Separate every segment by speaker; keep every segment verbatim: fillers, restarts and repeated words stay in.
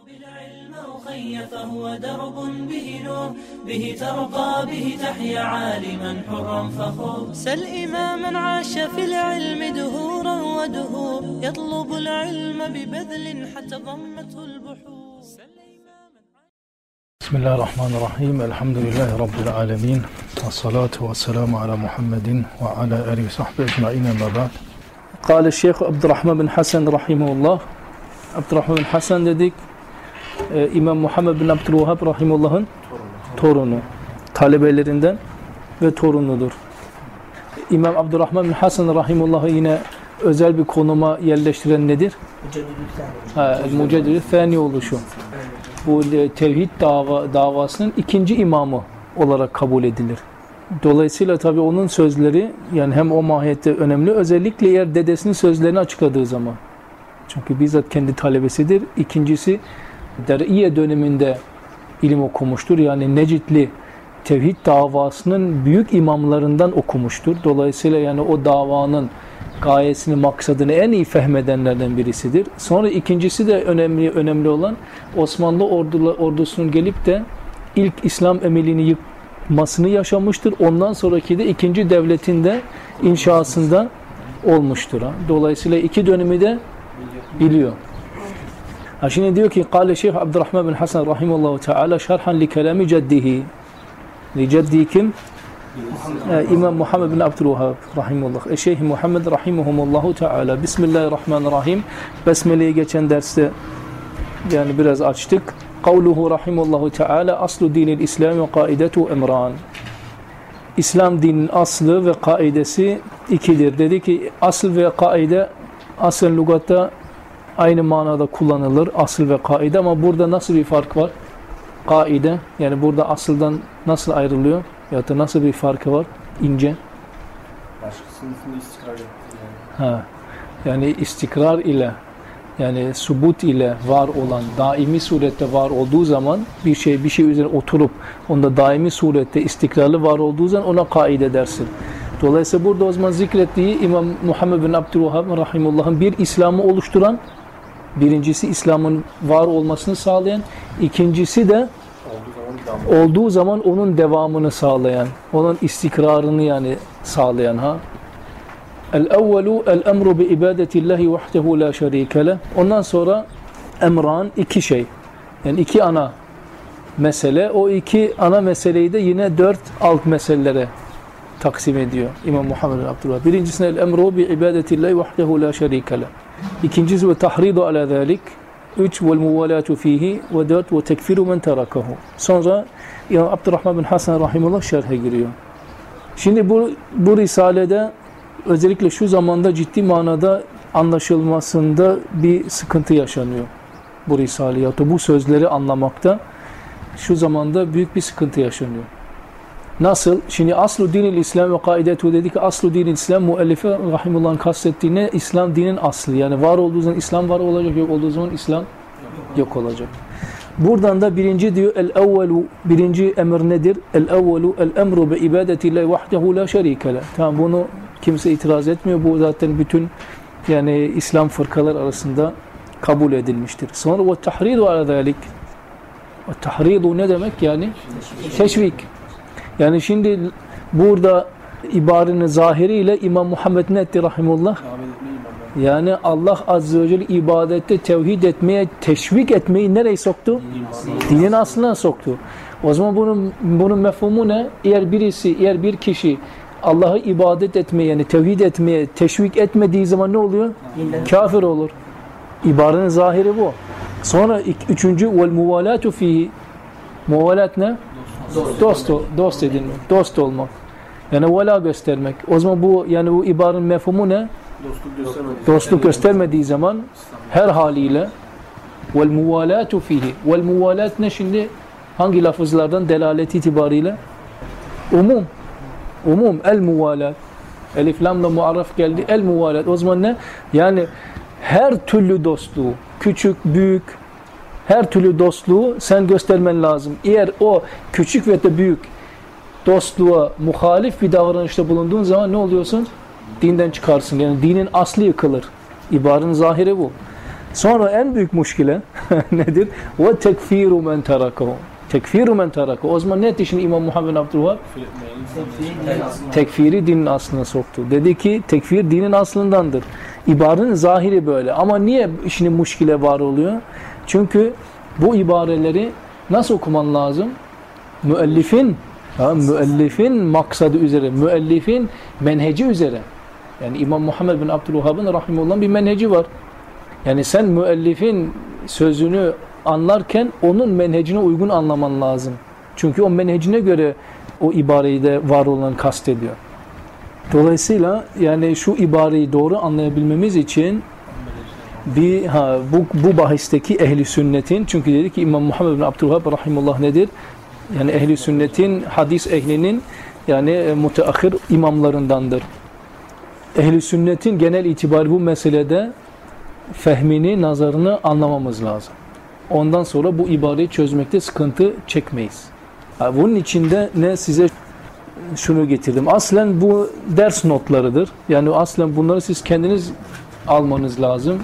Speaker 1: بالعلم أخي فهو درب به نور به ترقى به تحيا عالما حرا فخور سل إماما عاش في العلم دهورا ودهور يطلب العلم ببذل حتى ضمته البحور.
Speaker 2: بسم الله الرحمن الرحيم. الحمد لله رب العالمين والصلاة والسلام على محمد وعلى آله وصحبه أجمعين. أما بعد. قال الشيخ عبد الرحمن بن حسن رحمه الله. عبد الرحمن بن حسن dedik Ee, İmam Muhammed bin Abdülvahhab rahimullah'ın torunu, talebelerinden ve torunudur. İmam Abdurrahman bin Hasan rahimullah'ı yine özel bir konuma yerleştiren nedir? Muceddid-i Thani oluşu. Bu tevhid dava, davasının ikinci imamı olarak kabul edilir. Dolayısıyla tabii onun sözleri yani hem o mahiyette önemli, özellikle eğer dedesinin sözlerini açıkladığı zaman. Çünkü bizzat kendi talebesidir. İkincisi Der'iye döneminde ilim okumuştur. Yani Necitli tevhid davasının büyük imamlarından okumuştur. Dolayısıyla yani o davanın gayesini, maksadını en iyi fehmedenlerden birisidir. Sonra ikincisi de önemli önemli olan Osmanlı ordulu, ordusunun gelip de ilk İslam emelini yıkmasını yaşamıştır. Ondan sonraki de ikinci devletin de inşasında olmuştur. Dolayısıyla iki dönemi de biliyor. Ha şimdi diyor ki Kale Şeyh Abdurrahman bin Hasan rahimahullahu teala şerhan li kelami ceddihi. Li ceddi kim? Ee, İmam Muhammed bin Abdülvahhab rahimahullah. E Şeyh Muhammed rahimahumullahu teala. Bismillahirrahmanirrahim. Besmele'ye geçen derste yani biraz açtık. Kavluhu rahimahullahu teala aslu dinil İslam ve kaidetu emran. İslam dininin aslı ve kaidesi ikidir. Dedi ki asıl ve kaide asıl lügatta aynı manada kullanılır, asıl ve kaide, ama burada nasıl bir fark var? Kaide, yani burada asıldan nasıl ayrılıyor? Ya da nasıl bir farkı var? İnce.
Speaker 3: Başka sınıfında istikrar yani.
Speaker 2: Ha. Yani istikrar ile, yani subut ile var olan, daimi surette var olduğu zaman bir şey bir şey üzerine oturup onda daimi surette istikrarlı var olduğu zaman ona kaide dersin. Dolayısıyla burada o zaman zikrettiği İmam Muhammed bin Abdülvahhab rahimullah'ın bir İslam'ı oluşturan, birincisi İslam'ın var olmasını sağlayan, ikincisi de olduğu zaman, olduğu zaman onun devamını sağlayan, onun istikrarını yani sağlayan. Ha. El-evvelu el-emru bi ibadetillahi vahdehu la şerike leh. Ondan sonra emran iki şey. Yani iki ana mesele. O iki ana meseleyi de yine dört alt meselelere taksim ediyor İmam Muhammed bin Abdülvahhab. Birincisine el-emru bi ibadetillahi vahdehu la şerike leh. İkincisi ve tahridu ala zalik. Üç vel muvalatu fihi ve dört ve tekfiru men terakahu. Sonra İmam Abdurrahman bin Hasan rahimullah şerhe giriyor. Şimdi bu bu risalede özellikle şu zamanda ciddi manada anlaşılmasında bir sıkıntı yaşanıyor. Bu risale ya da bu sözleri anlamakta şu zamanda büyük bir sıkıntı yaşanıyor. Nasıl? Şimdi aslu dinil İslam ve kaidetu dedi ki aslu dinil İslam müellife rahimullah'ın kastettiğine İslam dinin aslı. Yani var olduğu zaman İslam var olacak, yok olduğu zaman İslam yok olacak. Buradan da birinci diyor el-evvelu, birinci emir nedir? El-evvelu el-emru bi ibadetillahi vahdehu la şerike leh. Tamam, bunu kimse itiraz etmiyor. Bu zaten bütün yani İslam fırkalar arasında kabul edilmiştir. Sonra ve tahridu ala zalik. Ve tahridu ne demek yani? Teşvik. Yani şimdi burada ibarenin zahiriyle İmam Muhammed ne etti rahimullah? Yani Allah Azze ve Celle ibadette tevhid etmeye, teşvik etmeyi nereye soktu? Dinin aslına soktu. O zaman bunun, bunun mefhumu ne? Eğer birisi, eğer bir kişi Allah'ı ibadet etmeye, yani tevhid etmeye teşvik etmediği zaman ne oluyor? Kafir olur. İbarenin zahiri bu. Sonra üçüncü vel muvalatu fihi. Muvalat ne? Dost, dost, dost edilmek, dost olmak. Yani vela göstermek. O zaman bu yani bu ibarenin mefhumu ne?
Speaker 3: Dostluk göstermediği,
Speaker 2: Dostluk göstermediği zaman her haliyle vel muvalatu fihi. Vel muvalat ne şimdi? Hangi lafızlardan delalet itibariyle? Umum. Umum el muvalat. Elif lamla muarraf geldi. El muvalat. O zaman ne? Yani her türlü dostluğu, küçük, büyük, her türlü dostluğu sen göstermen lazım. Eğer o küçük ve de büyük dostluğa muhalif bir davranışta bulunduğun zaman ne oluyorsun? Dinden çıkarsın. Yani dinin aslı yıkılır. İbarenin zahiri bu. Sonra en büyük muşkile nedir? Ve tekfiru men terakahu. Tekfiru men terakahu. O zaman ne etti şimdi İmam Muhammed bin Abdülvehhab? Tekfiri dinin aslına soktu. Dedi ki tekfir dinin aslındandır. İbarenin zahiri böyle. Ama niye şimdi muşkile var oluyor? Çünkü bu ibareleri nasıl okuman lazım? Müellifin, ha, müellifin maksadı üzere, müellifin menheci üzere. Yani İmam Muhammed bin Abdülvehhab'ın rahimullah'ın bir menheci var. Yani sen müellifin sözünü anlarken onun menhecine uygun anlaman lazım. Çünkü o menhecine göre o ibareyi de var olan kastediyor. Dolayısıyla yani şu ibareyi doğru anlayabilmemiz için bir ha bu bu bahisteki ehli sünnetin, çünkü dedi ki İmam Muhammed bin Abdülvehhab rahimullah nedir? Yani ehli sünnetin, hadis ehlinin yani müteahhir imamlarındandır. Ehli sünnetin genel itibariyle bu meselede fehmini, nazarını anlamamız lazım. Ondan sonra bu ibareyi çözmekte sıkıntı çekmeyiz. Yani bunun içinde ne size şunu getirdim. Aslen bu ders notlarıdır. Yani aslen bunları siz kendiniz almanız lazım.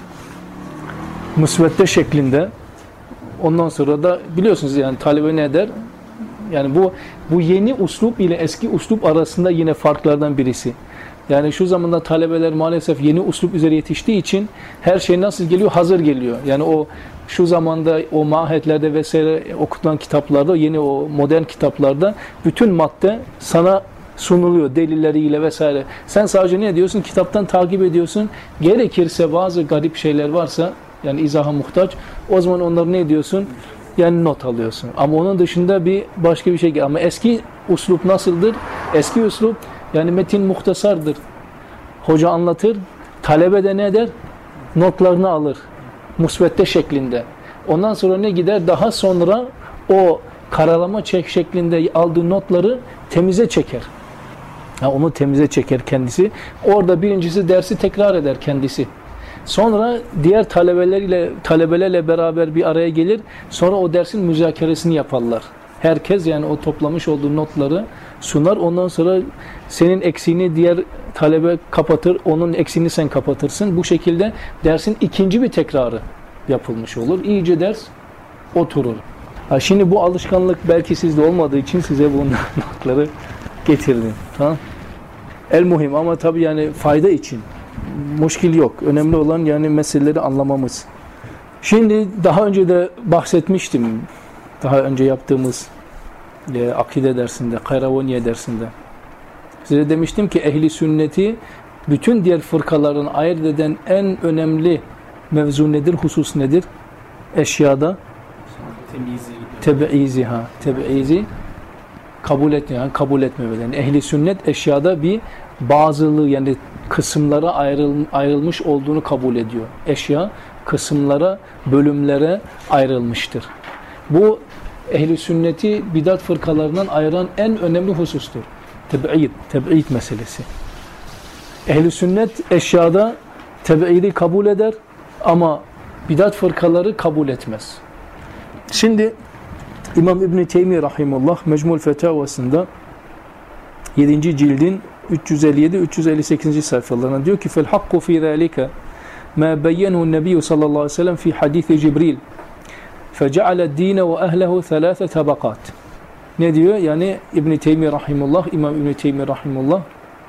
Speaker 2: Müsvedde şeklinde. Ondan sonra da biliyorsunuz yani talebe ne eder? Yani bu bu yeni uslup ile eski uslup arasında yine farklardan birisi. Yani şu zamanda talebeler maalesef yeni uslup üzere yetiştiği için her şey nasıl geliyor? Hazır geliyor. Yani o şu zamanda o mahiyetlerde vesaire okutulan kitaplarda, yeni o modern kitaplarda bütün madde sana sunuluyor delilleriyle vesaire. Sen sadece ne ediyorsun? Kitaptan takip ediyorsun. Gerekirse bazı garip şeyler varsa yani izaha muhtaç. O zaman onları ne ediyorsun? Yani not alıyorsun. Ama onun dışında bir başka bir şey. Ama eski uslup nasıldır? Eski uslup yani metin muhtasardır. Hoca anlatır. Talebe de ne eder? Notlarını alır. Musvedde şeklinde. Ondan sonra ne gider? Daha sonra o karalama çek şeklinde aldığı notları temize çeker. Ha, onu temize çeker kendisi. Orada birincisi dersi tekrar eder kendisi. Sonra diğer talebeleriyle talebelerle beraber bir araya gelir. Sonra o dersin müzakeresini yaparlar. Herkes yani o toplamış olduğu notları sunar. Ondan sonra senin eksiğini diğer talebe kapatır. Onun eksiğini sen kapatırsın. Bu şekilde dersin ikinci bir tekrarı yapılmış olur. İyice ders oturur. Ha, şimdi bu alışkanlık belki sizde olmadığı için size bu notları getirdim. Tamam? El muhim ama tabii yani fayda için. Muşkil yok. Önemli olan yani meseleleri anlamamız. Şimdi daha önce de bahsetmiştim. Daha önce yaptığımız e, akide dersinde, Kayravaniye dersinde. Size demiştim ki ehli sünneti bütün diğer fırkaların ayırt eden en önemli mevzu nedir, husus nedir? Eşyada tebiizi ha, tebiizi kabul etme, yani kabul etmemeleri. Yani ehli sünnet eşyada bir bazılığı yani kısımlara ayrıl, ayrılmış olduğunu kabul ediyor. Eşya kısımlara, bölümlere ayrılmıştır. Bu ehli sünneti bidat fırkalarından ayıran en önemli husustur. Teb'id, teb'id meselesi. Ehli sünnet eşyada teb'idi kabul eder ama bidat fırkaları kabul etmez. Şimdi İmam İbn Teymiye rahimullah Mecmul Fetavasında yedinci cildin üç yüz elli yedi üç yüz elli sekiz sayfalarına diyor ki fel hakku fi zalika ma beyyenehu Nebi sallallahu aleyhi ve sellem fi hadisi Cibril fece'ale dine ve ehlehu thalâthe tabakat. Ne diyor? Yani İbn Teymiye rahimullah, İmam İbn Teymiye rahimullah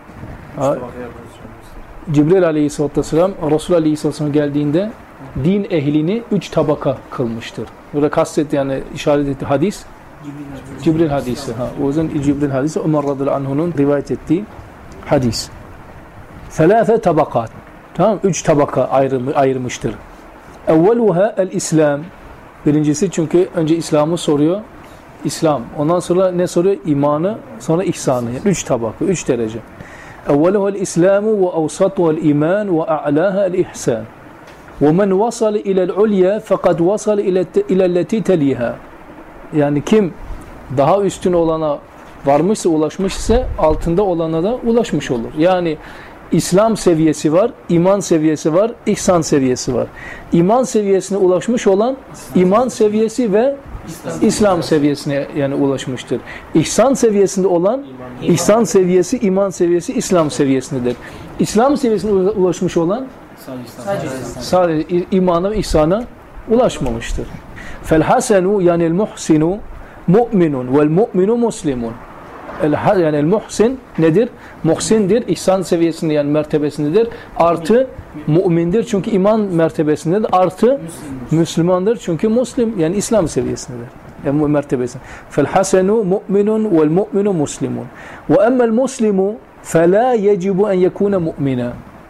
Speaker 2: Cibril aleyhissalatü vesselam Resul aleyhissalatü vesselam geldiğinde din ehlini üç tabaka kılmıştır. Burada kastet yani işaret etti hadis Cibril hadisi. Ha, o yüzden Cibril hadisi Ömer radıyallahu anh'un rivayet ettiği hadis. Thalâthe tabakat. Tamam, üç tabaka ayrım, ayırmıştır. Evveluha el-İslam. Birincisi çünkü önce İslam'ı soruyor. İslam. Ondan sonra ne soruyor? İmanı, sonra ihsanı. Yani üç tabaka, üç derece. Evveluha el-İslamu ve avsatuha el-iman ve a'laha el-ihsan. وَمَنْ وَصَلِ اِلَى الْعُلْيَا فَقَدْ وَصَلِ اِلَى الَّتِي تَلِيهَا. Yani kim daha üstün olana varmışsa, ulaşmışsa altında olana da ulaşmış olur. Yani İslam seviyesi var, iman seviyesi var, ihsan seviyesi var. İman seviyesine ulaşmış olan iman seviyesi ve İslam, İslam seviyesine yani ulaşmıştır. İhsan seviyesinde olan iman. İhsan seviyesi, iman seviyesi İslam seviyesindedir. İslam seviyesine ulaşmış olan sadece, sadece imana ve ihsana ulaşmamıştır. Fel hasenu yani el muhsinu mu'minun vel mu'minu muslimun. El, yani el muhsin nedir? Muhsindir. İhsan seviyesinde yani mertebesindedir. Artı mümindir çünkü iman mertebesindedir. Artı Müslümandır çünkü Müslim yani İslam seviyesindedir. Yani mertebesinde. Fel hasenu mu'minun vel mu'minu muslimun. Ve emmel muslimu فَلَا يَجِبُ أَنْ يَكُونَ مُؤْمِنًا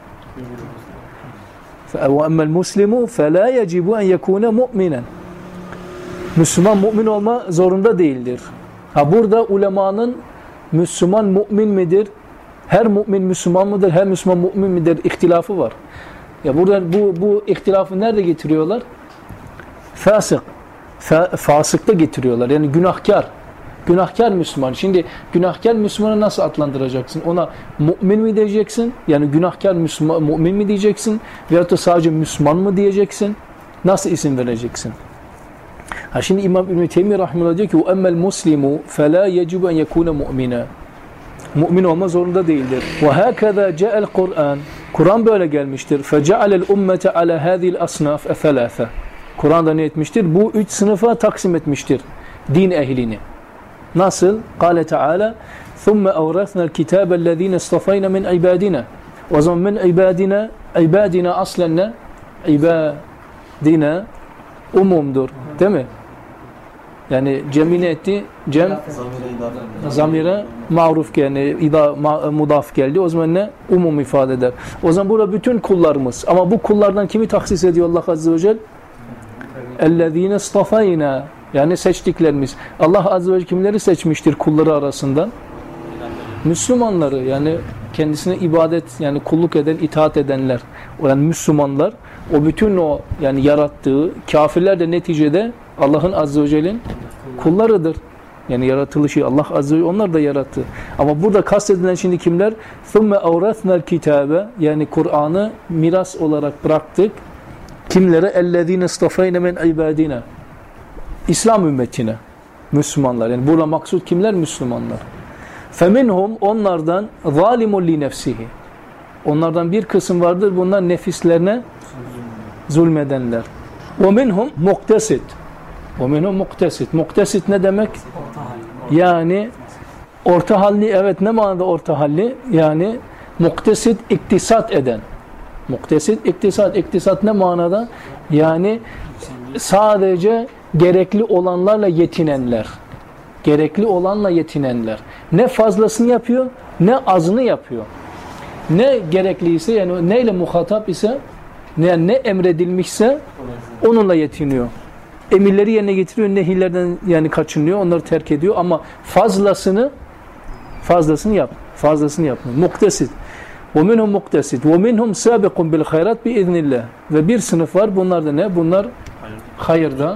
Speaker 2: وَأَمَّا الْمُسْلِمُ فَلَا يَجِبُ أَنْ يَكُونَ مُؤْمِنًا Müslüman mümin olma zorunda değildir. Ha burada ulemanın Müslüman mümin midir? Her mümin Müslüman mıdır? Her Müslüman mümin midir? İhtilafı var. Ya burada bu bu ihtilafı nerede getiriyorlar? Fasık. Fa, fasıkta getiriyorlar. Yani günahkar. Günahkar Müslüman. Şimdi günahkar Müslümanı nasıl adlandıracaksın? Ona mümin mi diyeceksin? Yani günahkar Müslüman, mümin mi diyeceksin? Veyahut da sadece Müslüman mı diyeceksin? Nasıl isim vereceksin? Ha şimdi İmam İbn-i Teymiye rahimehullah diyor ki وَاَمَّا الْمُسْلِمُ فَلَا يَجِبُ اَنْ يَكُونَ مُؤْمِنًا Mümin olma zorunda değildir. وَهَكَذَا جَاءَ الْقُرْآنِ Kur'an böyle gelmiştir. فَجَعَلَ الْاُمَّةَ عَلَى هَذِي الْأَصْنَافِ اَثَلَاثَ Kur'an'da ne etmiştir? Bu üç sınıfa taksim etmiştir. Din ehlini. Nasıl? Kâle Teala ثُمَّ أَوْرَثْنَا الْكِتَابَ الَّذ۪ينَ اصْطَفَيْنَ مِنْ عِبَادِنَا O zaman min ibadina, ibadina aslen ne? İbadina umumdur. Değil mi? Yani cemine etti. Cem zamire maruf yani ida ma, mudaf geldi. O zaman ne? Umum ifade eder. O zaman burada bütün kullarımız. Ama bu kullardan kimi taksis ediyor Allah Azze ve Celle? اَلَّذ۪ينَ اصْطَفَيْنَا Yani seçtiklerimiz. Allah Azze ve Celle kimleri seçmiştir kulları arasından? Müslümanları yani kendisine ibadet yani kulluk eden, itaat edenler. Yani Müslümanlar o bütün o yani yarattığı kafirler de neticede Allah'ın Azze ve Celle'nin kullarıdır. Yani yaratılışı Allah Azze ve Celle onlar da yarattı. Ama burada kastedilen şimdi kimler? ثُمَّ أَوْرَثْنَا الْكِتَابَ Yani Kur'an'ı miras olarak bıraktık. Kimlere? اَلَّذ۪ينَ اصْطَفَيْنَ مِنْ عِبَادِنَا İslam ümmetine. Müslümanlar. Yani burada maksut kimler? Müslümanlar. فَمِنْهُمْ Onlardan ظَالِمٌ لِنَفْسِهِ Onlardan bir kısım vardır. Bunlar nefislerine zulmedenler. وَمِنْهُمْ مُقْتَسِدٌ وَمِنْهُمْ مُقْتَسِدٌ Muktesit ne demek? Yani orta halli. Evet ne manada orta halli? Yani muktesit iktisat eden. Muktesit iktisat. İktisat ne manada? Yani sadece gerekli olanlarla yetinenler. Gerekli olanla yetinenler. Ne fazlasını yapıyor, ne azını yapıyor. Ne gerekliyse yani neyle muhatap ise, ne, ne emredilmişse onunla yetiniyor. Emirleri yerine getiriyor, nehirlerden yani kaçınıyor, onları terk ediyor ama fazlasını fazlasını yap. Fazlasını yapmıyor. Muktesit. وَمِنْهُمْ مُقْتَسِدْ وَمِنْهُمْ سَابِقٌ بِالْخَيْرَاتِ بِإِذْنِ اللّٰهِ Ve bir sınıf var. Bunlar da ne? Bunlar hayırda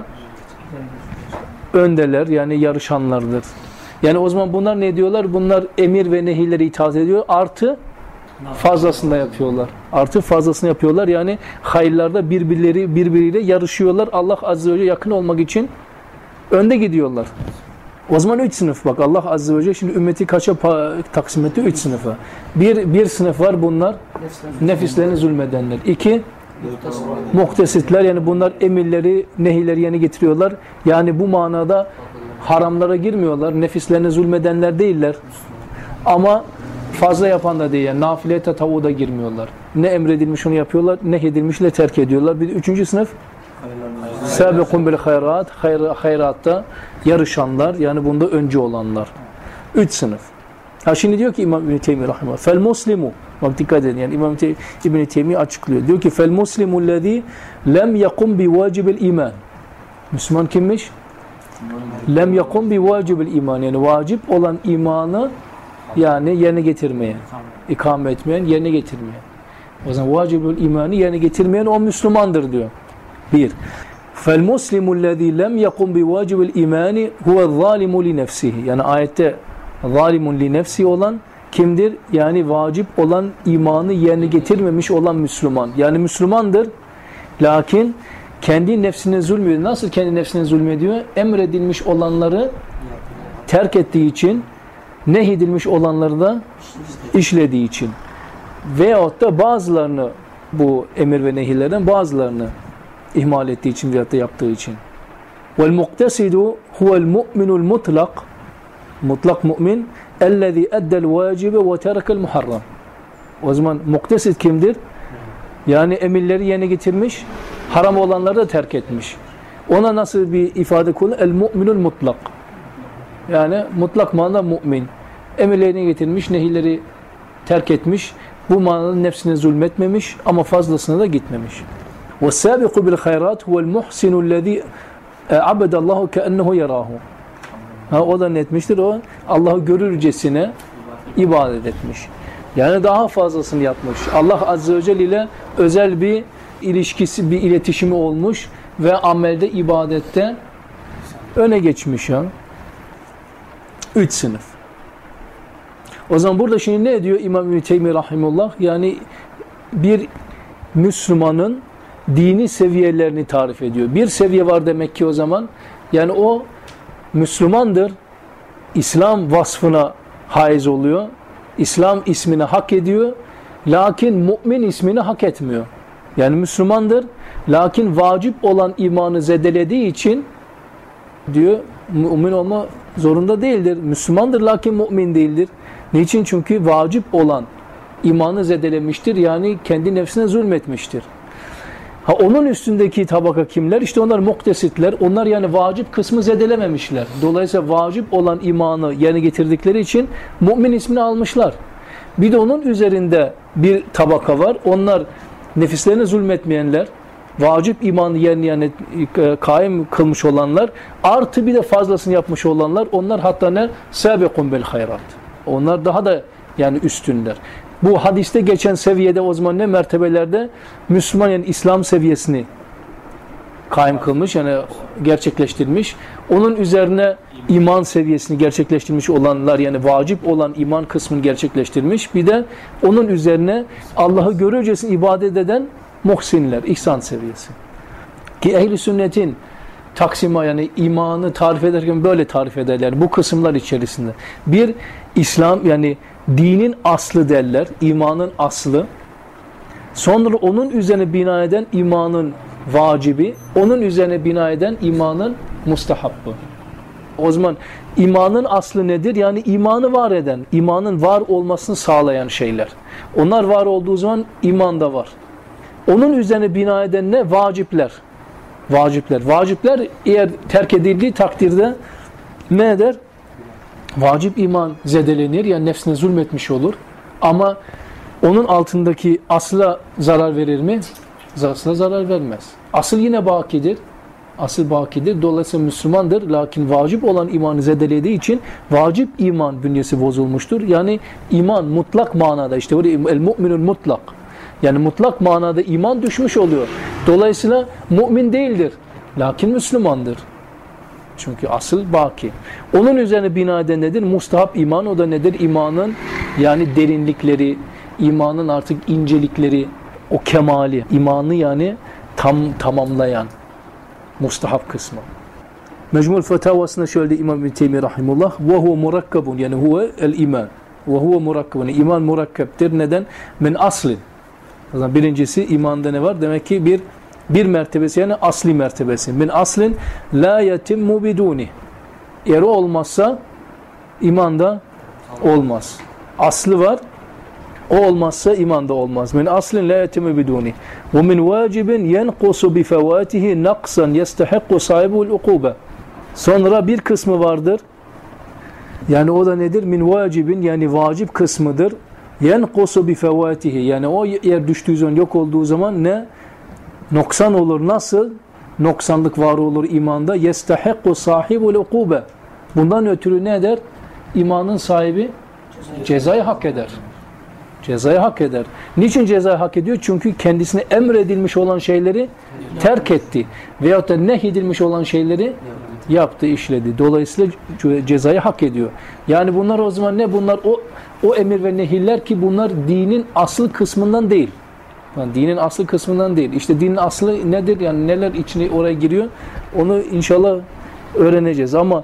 Speaker 2: öndeler yani yarışanlardır. Yani o zaman bunlar ne diyorlar? Bunlar emir ve nehirlere itaat ediyor. Artı fazlasını da yapıyorlar. Artı fazlasını yapıyorlar. Yani hayırlarda birbirleri birbiriyle yarışıyorlar. Allah Azze ve Celle yakın olmak için önde gidiyorlar. O zaman üç sınıf bak. Allah Azze ve Celle şimdi ümmeti kaça taksim etti? Üç sınıfa. Bir, bir sınıf var bunlar. Nefislerine zulmedenler. İki, muhtesitler yani bunlar emirleri, nehirleri yerine getiriyorlar. Yani bu manada haramlara girmiyorlar. Nefislerine zulmedenler değiller. Ama fazla yapan da değil. Yani nafile tatavu da girmiyorlar. Ne emredilmiş onu yapıyorlar, ne edilmişle terk ediyorlar. Bir de üçüncü sınıf Sâbikun bil hayrat, hayratta yarışanlar, yani bunda önce olanlar. Üç sınıf. Ha şimdi diyor ki İmam İbn-i Teymiye rahimahullah, fel muslimu, bak dikkat edin yani İmam İbn-i Teymiye açıklıyor. Diyor ki fel muslimu lezî lem yakum bi vacibil iman. Müslüman kimmiş? Lem yakum bi vacibil iman, yani vacip olan imanı yani yerine getirmeyen, ikame etmeyen, yerine getirmeyen. O zaman vacibül imanı yerine getirmeyen o Müslümandır diyor. Bir. Fel muslimu lezî lem yakum bi vacibil imani huve zalimu li nefsihi. Yani ayette zalimun li nefsi olan kimdir? Yani vacip olan imanı yerine getirmemiş olan Müslüman. Yani Müslümandır. Lakin kendi nefsine zulmediyor. Nasıl kendi nefsine zulmediyor? Emredilmiş olanları terk ettiği için, nehyedilmiş olanları da işlediği için. Veyahut da bazılarını, bu emir ve nehirlerden bazılarını ihmal ettiği için veyahut da yaptığı için. وَالْمُقْتَسِدُ هُوَ الْمُؤْمِنُ الْمُطْلَقِ Mutlak mümin اَلَّذ۪ي اَدَّ الْوَاجِبَ وَتَرَكَ الْمُحَرَّمِ O zaman muktesid kimdir? Yani emirleri yerine getirmiş, haram olanları da terk etmiş. Ona nasıl bir ifade kullanılır? El-mu'minul mutlak. Yani mutlak manada mümin. Emirlerini getirmiş, nehirleri terk etmiş. Bu manada nefsine zulmetmemiş ama fazlasına da gitmemiş. وَالسَّابِقُ بِالْخَيْرَاتِ وَالْمُحْسِنُ الَّذ۪ي عَبَدَ اللّٰهُ كَأَنَّهُ يَرَاهُ Ha, o da ne etmiştir? O Allah'ı görürcesine ibadet etmiş. Yani daha fazlasını yapmış. Allah Azze ve Celle ile özel bir ilişkisi, bir iletişimi olmuş ve amelde, ibadette öne geçmiş. Ya. Üç sınıf. O zaman burada şimdi ne diyor İmam İbn Teymiyye rahimullah? Yani bir Müslümanın dini seviyelerini tarif ediyor. Bir seviye var demek ki o zaman. Yani o Müslümandır. İslam vasfına haiz oluyor. İslam ismini hak ediyor. Lakin mümin ismini hak etmiyor. Yani Müslümandır. Lakin vacip olan imanı zedelediği için diyor mümin olma zorunda değildir. Müslümandır lakin mümin değildir. Niçin? Çünkü vacip olan imanı zedelemiştir. Yani kendi nefsine zulmetmiştir. Ha, onun üstündeki tabaka kimler? İşte onlar muktesitler. Onlar yani vacip kısmı zedelememişler. Dolayısıyla vacip olan imanı yerine getirdikleri için mümin ismini almışlar. Bir de onun üzerinde bir tabaka var. Onlar nefislerine zulmetmeyenler, vacip imanı yerine yani kaim kılmış olanlar, artı bir de fazlasını yapmış olanlar, onlar hatta ne? Sâbikun bil hayrat. Onlar daha da yani üstünler. Bu hadiste geçen seviyede o zaman ne mertebelerde? Müslüman yani İslam seviyesini kaim kılmış, yani gerçekleştirmiş. Onun üzerine iman seviyesini gerçekleştirmiş olanlar, yani vacip olan iman kısmını gerçekleştirmiş. Bir de onun üzerine Allah'ı görürcesine ibadet eden muhsinler, ihsan seviyesi. Ki ehl-i sünnetin taksima yani imanı tarif ederken böyle tarif ederler bu kısımlar içerisinde. Bir, İslam yani dinin aslı derler, imanın aslı. Sonra onun üzerine bina eden imanın vacibi, onun üzerine bina eden imanın mustahabbı. O zaman imanın aslı nedir? Yani imanı var eden, imanın var olmasını sağlayan şeyler. Onlar var olduğu zaman iman da var. Onun üzerine bina eden ne? Vacipler. Vacipler. Vacipler eğer terk edildiği takdirde ne eder? Vacip iman zedelenir, yani nefsine zulmetmiş olur. Ama onun altındaki asla zarar verir mi? Asla zarar vermez. Asıl yine bakidir. Asıl bakidir. Dolayısıyla Müslümandır. Lakin vacip olan imanı zedelediği için vacip iman bünyesi bozulmuştur. Yani iman mutlak manada, işte el-mu'minul mutlak. Yani mutlak manada iman düşmüş oluyor. Dolayısıyla mümin değildir. Lakin Müslümandır. Çünkü asıl baki. Onun üzerine bina eden nedir? Mustahap iman. O da nedir? İmanın yani derinlikleri, imanın artık incelikleri, o kemali. İmanı yani tam tamamlayan mustahap kısmı. Mecmul Fetavasında şöyle de İmam İbn Teymiyye rahimullah ve huve murakkabun yani huve el iman. Ve huve murakkabun. İman murakkabdir. Neden? Min aslin. O zaman birincisi imanda ne var? Demek ki bir bir mertebesi yani asli mertebesi. Min aslin la yetimmu biduni. Eğer o olmazsa imanda olmaz. Aslı var. O olmazsa imanda olmaz. Min aslin la yetimmu biduni. Ve min vacibin yenqusu bi fevatihi naqsan yestahikku sahibu'l ukube. Sonra bir kısmı vardır. Yani o da nedir? Min vacibin yani vacip kısmıdır. Yenqusu bi fevatihi. Yani o eğer düştüğü zaman, yok olduğu zaman ne? Noksan olur. Nasıl? Noksanlık var olur imanda. Yestahikku sahibul ukube. Bundan ötürü ne eder? İmanın sahibi cezayı hak eder. Cezayı hak eder. Niçin cezayı hak ediyor? Çünkü kendisine emredilmiş olan şeyleri terk etti. Veyahut da nehyedilmiş olan şeyleri yaptı, işledi. Dolayısıyla cezayı hak ediyor. Yani bunlar o zaman ne? Bunlar o o emir ve nehirler ki bunlar dinin asıl kısmından değil. Yani dinin asıl kısmından değil. İşte dinin aslı nedir? Yani neler içine oraya giriyor? Onu inşallah öğreneceğiz. Ama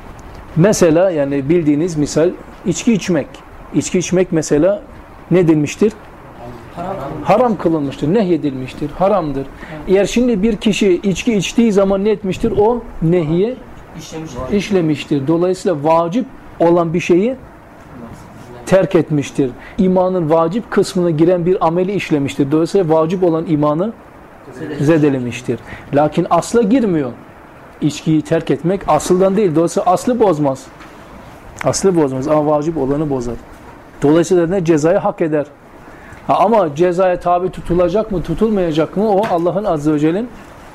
Speaker 2: mesela yani bildiğiniz misal içki içmek. İçki içmek mesela ne denmiştir? Haram kılınmıştır, nehyedilmiştir, haramdır. Eğer şimdi bir kişi içki içtiği zaman ne etmiştir? O nehiye
Speaker 4: İşlemiştir.
Speaker 2: işlemiştir. Dolayısıyla vacip olan bir şeyi terk etmiştir. İmanın vacip kısmına giren bir ameli işlemiştir. Dolayısıyla vacip olan imanı zedelemiştir. Lakin asla girmiyor. İçkiyi terk etmek asıldan değil. Dolayısıyla aslı bozmaz. Aslı bozmaz ama vacip olanı bozar. Dolayısıyla ne cezayı hak eder. Ha, ama cezaya tabi tutulacak mı, tutulmayacak mı? O Allah'ın Azze ve Celle'nin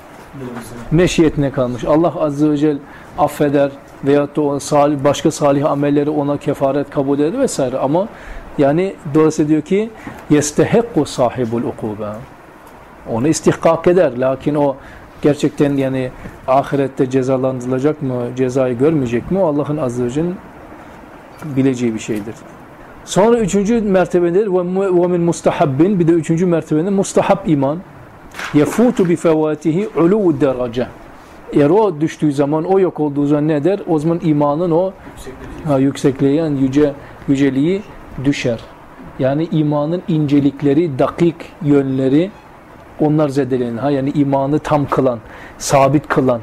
Speaker 2: meşiyetine kalmış. Allah Azze ve Celle affeder veyahut da o salih, başka salih amelleri ona kefaret kabul eder vesaire. Ama yani dolayısıyla diyor ki yestehekku sahibul ukube. Onu istihkak eder. Lakin o gerçekten yani ahirette cezalandırılacak mı, cezayı görmeyecek mi? O Allah'ın Azze ve Celle'nin bileceği bir şeydir. Sonra üçüncü mertebedir ve min mustahabbin, bir de üçüncü mertebenin mustahab iman. Yefutu bi fevatihi ulu derece. Eğer o düştüğü zaman, o yok olduğu zaman ne eder? O zaman imanın o ha, yüksekliği, yani yüce, yüceliği düşer. Yani imanın incelikleri, dakik yönleri onlar zedelenir. Ha, yani imanı tam kılan, sabit kılan,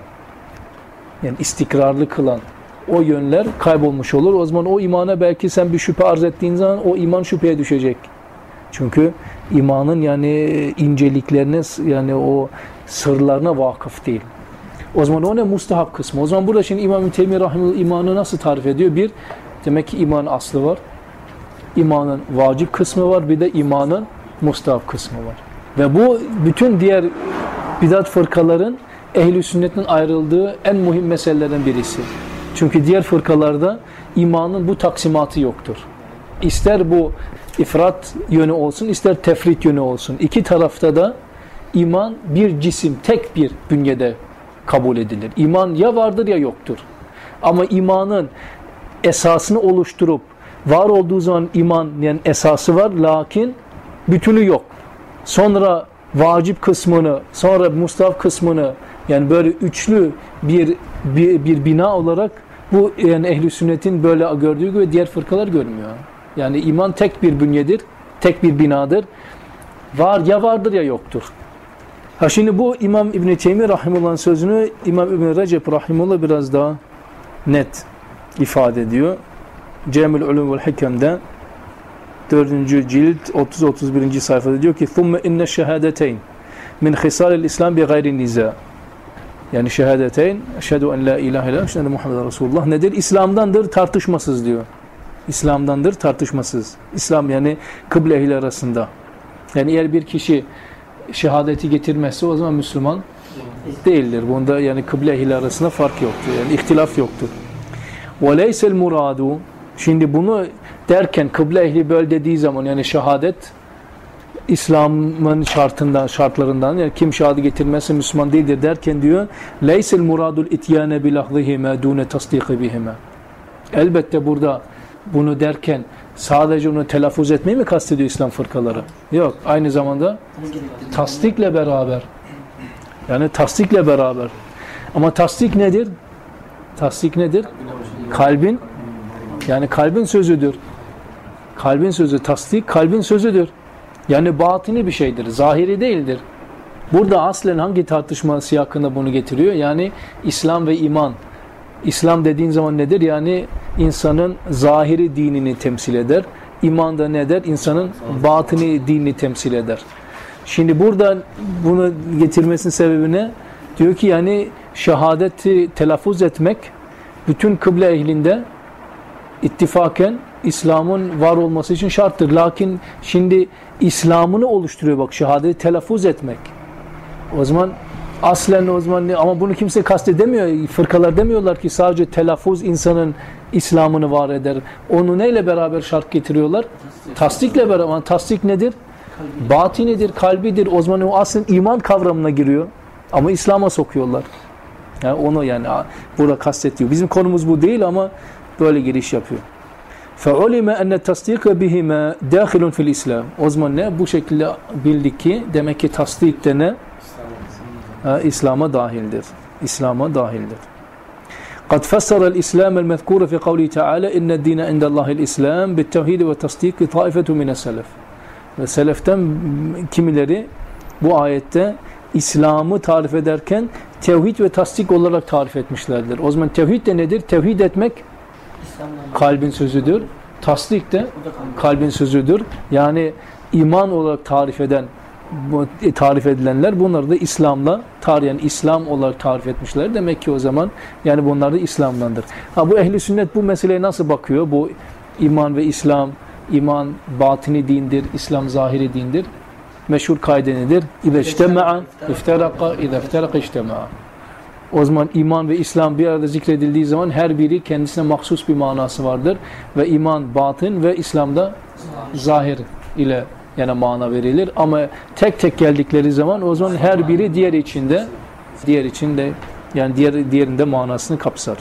Speaker 2: yani istikrarlı kılan o yönler kaybolmuş olur. O zaman o imana belki sen bir şüphe arz ettiğin zaman o iman şüpheye düşecek. Çünkü imanın yani inceliklerine, yani o sırlarına vakıf değil. O zaman o ne? Mustahap kısmı. O zaman burada şimdi İmam-ı Teymiye Rahimullah imanı nasıl tarif ediyor? Bir, demek ki iman aslı var. İmanın vacip kısmı var. Bir de imanın mustahap kısmı var. Ve bu bütün diğer bidat fırkaların ehl-i sünnetin ayrıldığı en mühim meselelerden birisi. Çünkü diğer fırkalarda imanın bu taksimatı yoktur. İster bu ifrat yönü olsun, ister tefrit yönü olsun. İki tarafta da iman bir cisim, tek bir bünyede kabul edilir. İman ya vardır ya yoktur. Ama imanın esasını oluşturup var olduğu zaman iman yani esası var, lakin bütünü yok. Sonra vacip kısmını, sonra mustahap kısmını, yani böyle üçlü bir bir, bir bina olarak bu yani ehl-i sünnetin böyle gördüğü gibi diğer fırkalar görmüyor. Yani iman tek bir bünyedir, tek bir binadır. Var ya vardır ya yoktur. Ha şimdi bu İmam İbn Teymiye Rahimullah'ın sözünü İmam İbn Recep Rahimullah biraz daha net ifade ediyor. Cemül Ulum vel Hikem'de dördüncü cilt otuz otuz birinci sayfada diyor ki ثُمَّ اِنَّ الشَّهَادَتَيْنِ مِنْ خِصَالِ الْاِسْلَامِ بِغَيْرِ النِّزَاءِ. Yani şehadeteyn, eşhedü en la ilahe illallah, eşhedü Muhammed Resulullah nedir? İslam'dandır, tartışmasız diyor. İslam'dandır, tartışmasız. İslam yani kıble ehli arasında. Yani eğer bir kişi şehadeti getirmezse o zaman Müslüman değildir. Bunda yani kıble ehli arasında fark yoktur. Yani ihtilaf yoktur. وَلَيْسَ الْمُرَادُ. Şimdi bunu derken kıble ehli böyle dediği zaman yani şehadet İslam'ın şartından, şartlarından yani kim şehadet getirmezse Müslüman değildir derken diyor لَيْسَ الْمُرَادُ الْاِتْيَانَ بِلَحْظِهِمَا دُونَ تَصْدِيقِ بِهِمَا. Elbette burada bunu derken sadece onu telaffuz etmeyi mi kastediyor İslam fırkaları? Yok. Aynı zamanda tasdikle beraber. Yani tasdikle beraber. Ama tasdik nedir? Tasdik nedir? Kalbin, yani kalbin sözüdür. Kalbin sözü, tasdik kalbin sözüdür. Yani batini bir şeydir, zahiri değildir. Burada aslen hangi tartışma siyakında bunu getiriyor? Yani İslam ve iman. İslam dediğin zaman nedir? Yani insanın zahiri dinini temsil eder. İman da ne der? İnsanın batini dinini temsil eder. Şimdi burada bunu getirmesinin sebebi ne? Diyor ki yani şehadeti telaffuz etmek bütün kıble ehlinde ittifaken İslam'ın var olması için şarttır. Lakin şimdi İslam'ını oluşturuyor bak şehadeti telaffuz etmek. O zaman aslen o zaman ne? Ama bunu kimse kastedemiyor. Fırkalar demiyorlar ki sadece telaffuz insanın İslam'ını var eder. Onu neyle beraber şart getiriyorlar? Tasdikle beraber. Ama tasdik nedir? Batinidir, kalbidir. O zaman o aslen iman kavramına giriyor. Ama İslam'a sokuyorlar. Yani onu yani burada kastediyor. Bizim konumuz bu değil ama böyle giriş yapıyor. فَعُلِمَ اَنَّ التَّصْدِيقَ بِهِمَا دَاخِلٌ فِي الْاِسْلَامِ. O zaman ne? Bu şekilde bildik ki demek ki tasdik de ne? Ha, İslam'a dahildir. İslam'a dahildir. قد فسر الإسلام المذكور في قوله تعالى إن الدين عند الله الإسلام بالتوحيد والتصديق طائفة من السلف. Ve seleften kimileri bu ayette İslam'ı tarif ederken tevhid ve tasdik olarak tarif etmişlerdir. O zaman tevhid de nedir? Tevhid etmek kalbin sözüdür. Tasdik de kalbin sözüdür. Yani iman olarak tarif eden tarif edilenler bunları da İslam'la tarihen İslam olarak tarif etmişler. Demek ki o zaman yani bunlar da İslam'dandır. Ha bu ehli sünnet bu meseleye nasıl bakıyor? Bu iman ve İslam, iman batini dindir, İslam zahiri dindir. Meşhur kaide nedir? İza ictema'a iftaraka, iza iftaraka ictema'a. O zaman iman ve İslam bir arada zikredildiği zaman her biri kendisine mahsus bir manası vardır. Ve iman batın ve İslam'da zahir ile yani mana verilir. Ama tek tek geldikleri zaman o zaman her biri diğer içinde diğer içinde yani diğer diğerinde manasını kapsar.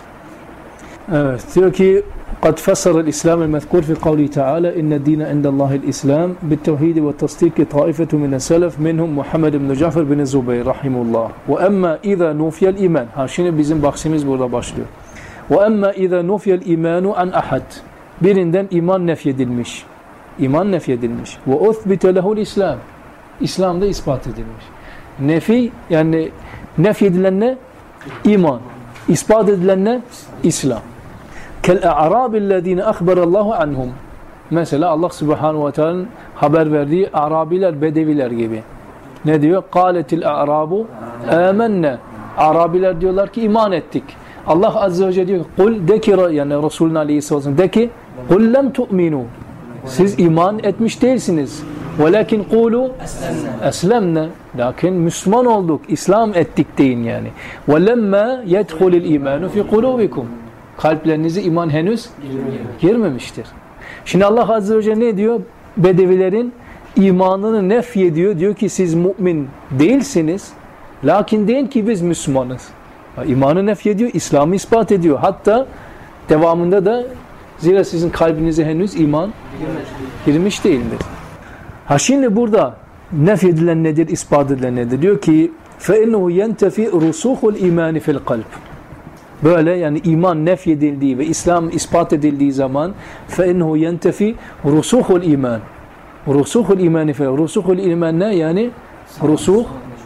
Speaker 2: Evet diyor ki قد فسر الإسلام المذكور في قوله تعالى إن الدين عند الله الإسلام بالتوحيد والتصديق طائفة من السلف منهم محمد بن جعفر بن الزبير رحمه الله وأما إذا نوفي الإيمان ha şimdi bizim bahsimiz burada başlıyor. وأما إذا نوفي الإيمان عن أحد birinden iman nefyedilmiş. İman nefyedilmiş. وأثبت له الإسلام İslam'da ispat edilmiş. Nefi yani nefyedilen ne? İman. İspat edilen ne? İslam. كَالْاَعْرَابِ الَّذ۪ينَ اَخْبَرَ اللّٰهُ عَنْهُمْ Mesela Allah Subhanahu ve Teala'nın haber verdiği Arabiler, Bedeviler gibi. Ne diyor? قَالَتِ الْاَعْرَابُ آمَنَّ Arabiler diyorlar ki iman ettik. Allah Azze ve Celle diyor قُلْ de ki yani Resulullah Aleyhisselam de ki قُلْ لَمْ تُؤْمِنُوا Siz iman etmiş değilsiniz. وَلَكِنْ قُولُوا أَسْلَمْنَا Lakin Müslüman olduk, İslam ettik deyin yani. وَلَمَّا يَدْخُلِ الْاِيمَانُ فِي قُلُوبِكُمْ Kalplerinize iman henüz girmemiştir. Şimdi Allah Azze ve Celle ne diyor? Bedevilerin imanını nefyediyor. Diyor ki siz mümin değilsiniz. Lakin deyin ki biz Müslümanız. İmanı nefyediyor, İslam'ı ispat ediyor. Hatta devamında da zira sizin kalbinize henüz iman girmiş değildir. Ha şimdi burada nefyedilen nedir, ispat edilen nedir? Diyor ki فَاِنَّهُ يَنْتَفِي رُسُوخُ الْاِيمَانِ فِي الْقَلْبِ Böyle yani iman nefyedildiği ve İslam ispat edildiği zaman فَاِنَّهُ يَنْتَفِي رُسُوخُ الْاِيمَانِ رُسُوخُ الْاِيمَانِ فِي رُسُوخُ الْاِيمَانِ ne? Yani rusuh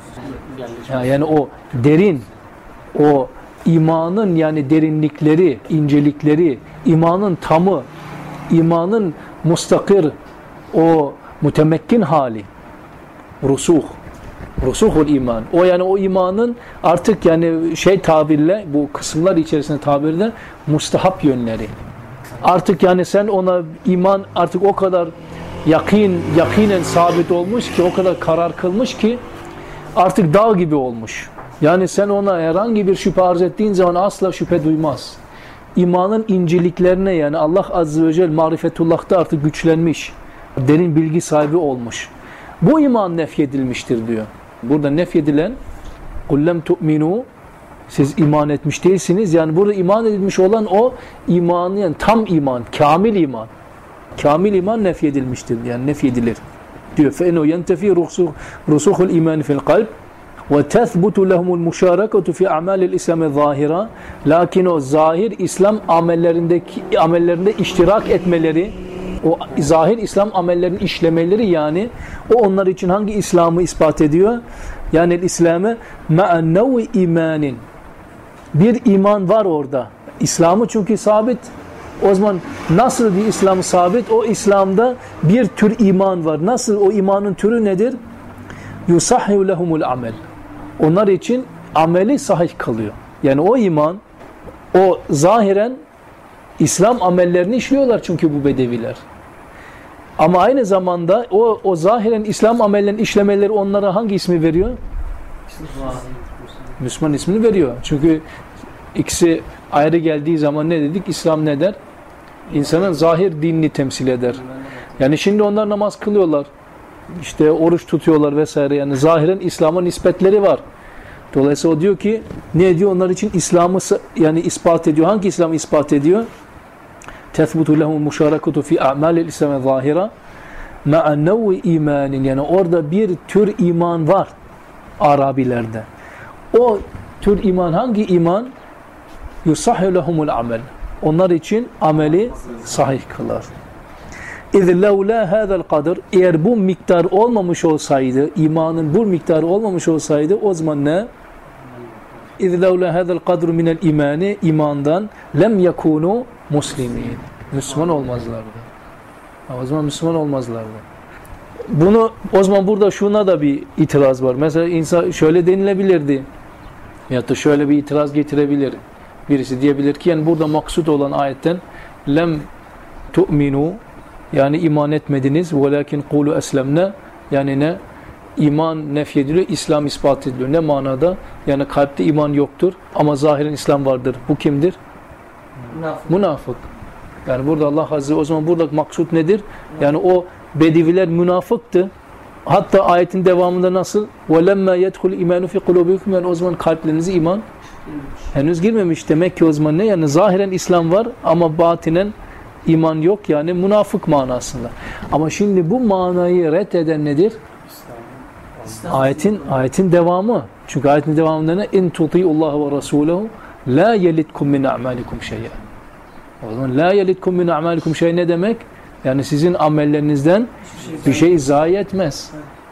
Speaker 2: yani o derin o imanın yani derinlikleri, incelikleri, imanın tamı, imanın mustakir, o mütemekkin hali, rusuh, rusuhul iman. O yani o imanın artık yani şey tabirle, bu kısımlar içerisinde tabirle mustahap yönleri. Artık yani sen ona iman artık o kadar yakin, yakinen sabit olmuş ki, o kadar karar kılmış ki artık dağ gibi olmuş. Yani sen ona herhangi bir şüphe arz ettiğin zaman asla şüphe duymaz. İmanın inceliklerine yani Allah Azze ve Celle marifetullah'ta artık güçlenmiş. Derin bilgi sahibi olmuş. Bu iman nefyedilmiştir diyor. Burada nefyedilen قُلْ لَمْ تُؤْمِنُوا Siz iman etmiş değilsiniz. Yani burada iman edilmiş olan o imanı yani tam iman, kamil iman. Kamil iman nefyedilmiştir. Yani nefyedilir. Diyor. فَاِنَوْ يَنْتَفِي رُسُخُ الْاِيمَانِ فِي الْقَلْبِ وَتَثْبُتُ لَهُمُ الْمُشَارَكَةُ فِي اَعْمَالِ الْاِسْلَامِ الظَّاهِرَةِ Lakin o zahir İslam amellerindeki amellerinde iştirak etmeleri, o zahir İslam amellerinin işlemeleri yani o onlar için hangi İslam'ı ispat ediyor? Yani İslam'ı ma'annevi imanin. Bir iman var orada. İslam'ı çünkü sabit. O zaman nasıl bir İslam sabit? O İslam'da bir tür iman var. Nasıl o imanın türü nedir? Yusahhiu lehumul amel. Onlar için ameli sahih kalıyor. Yani o iman, o zahiren İslam amellerini işliyorlar çünkü bu bedeviler. Ama aynı zamanda o, o zahiren İslam amellerini işlemeleri onlara hangi ismi veriyor? Müslüman ismini veriyor. Çünkü ikisi ayrı geldiği zaman ne dedik? İslam ne der? İnsanın zahir dinini temsil eder. Yani şimdi onlar namaz kılıyorlar. İşte oruç tutuyorlar vesaire. Yani zahiren İslam'a nispetleri var. Dolayısıyla o diyor ki ne diyor? Onlar için İslam'ı yani ispat ediyor. Hangi İslam'ı ispat ediyor? Tethbutu lehum muşarakatu fi a'malil İslam'e zahira ma'annevi imanin. Yani orada bir tür iman var Arabilerde. O tür iman hangi iman? Yusahhu lehumul amel. Onlar için ameli sahih kılar. اِذْ لَوْلَا هَذَا الْقَدْرِ Eğer bu miktar olmamış olsaydı, imanın bu miktarı olmamış olsaydı, o zaman ne? اِذْ لَوْلَا هَذَا الْقَدْرُ مِنَ الْاِمَانِ imandan lem يَكُونُوا muslimin. Müslüman olmazlardı. O zaman Müslüman olmazlardı. Bunu, o zaman burada şuna da bir itiraz var. Mesela insan şöyle denilebilirdi. Ya da şöyle bir itiraz getirebilir. Birisi diyebilir ki yani burada maksud olan ayetten lem tu'minu yani iman etmediniz velakin kulu eslemne yani ne? İman nefyediliyor, İslam ispat ediliyor. Ne manada? Yani kalpte iman yoktur ama zahiren İslam vardır. Bu kimdir?
Speaker 4: Münafık.
Speaker 2: Münafık. Yani burada Allah Azze o zaman burada maksud nedir? Yani o Bedeviler münafıktı. Hatta ayetin devamında nasıl? وَلَمَّا يَدْخُلْ اِمَانُ فِي قُلُوبِكُمْ Yani o zaman kalplerinize iman henüz girmemiş. Demek ki o zaman ne? Yani zahiren İslam var ama batinen iman yok. Yani münafık manasında. Ama şimdi bu manayı red eden nedir?
Speaker 4: İslam.
Speaker 2: Ayetin ayetin devamı. Çünkü ayetin devamında ne? اِنْ تُطِيُوا اللّٰهَ وَرَسُولَهُ لَا يَلِدْكُمْ مِنْ اَعْمَالِكُمْ شَيْئًا O zaman لَا يَلِدْكُمْ مِنْ اَعْمَالِكُمْ شَيْئًا ne demek? Yani sizin amellerinizden bir şey zayi etmez.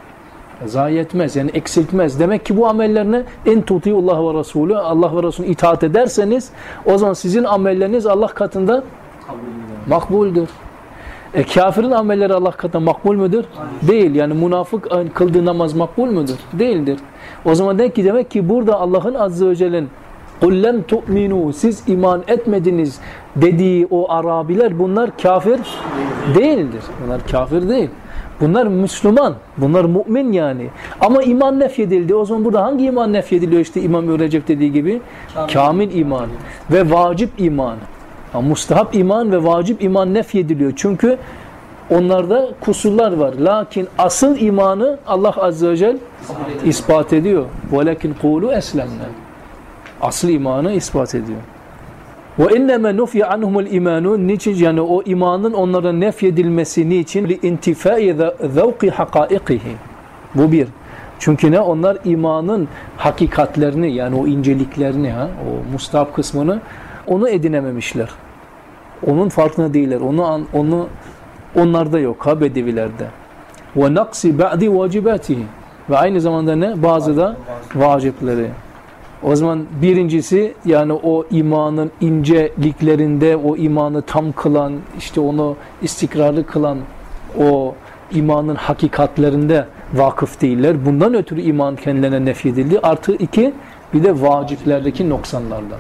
Speaker 2: Zayi etmez. Yani eksiltmez. Demek ki bu amellerine en tutiullah ve Resulü Allah ve Resulü'ne itaat ederseniz o zaman sizin amelleriniz Allah katında makbuldür. E kafirin amelleri Allah katında makbul müdür? Değil. Yani münafık kıldığı namaz makbul müdür? Değildir. O zaman demek ki demek ki burada Allah'ın Azze ve Celle'nin قُلْ لَمْ تُؤْمِنُوا Siz iman etmediniz dediği o Arabiler bunlar kafir değildir. Bunlar kafir değil. Bunlar Müslüman. Bunlar mümin yani. Ama iman nefyedildi. O zaman burada hangi iman nefyediliyor? İşte İmam Recep dediği gibi kamil, kamil iman ve vacip iman. Yani mustahap iman ve vacip iman nefyediliyor. Çünkü onlarda kusurlar var. Lakin asıl imanı Allah Azze ve Celle ispat ediyor. وَلَكِنْ قُولُوا اَسْلَمْنَا Asıl imanı ispat ediyor. وَاِنَّمَا نُفْيَ عَنْهُمُ الْاِمَانُ Niçin? Yani o imanın onlara nefyedilmesi niçin? لِاِنْتِفَاءِ ذَوْقِ حَقَائِقِهِ Bu bir. Çünkü ne? Onlar imanın hakikatlerini yani o inceliklerini, ha, o mustahap kısmını onu edinememişler. Onun farkında değiller. Onu onu onlarda yok ha bedevilerde. وَنَقْسِ بَعْدِ وَاجِبَاتِهِ Ve aynı zamanda ne? Bazı da vacipleri. O zaman birincisi yani o imanın inceliklerinde o imanı tam kılan, işte onu istikrarlı kılan o imanın hakikatlerinde vakıf değiller. Bundan ötürü iman kendilerine nefyedildi. Artı iki, bir de vaciplerdeki noksanlardan.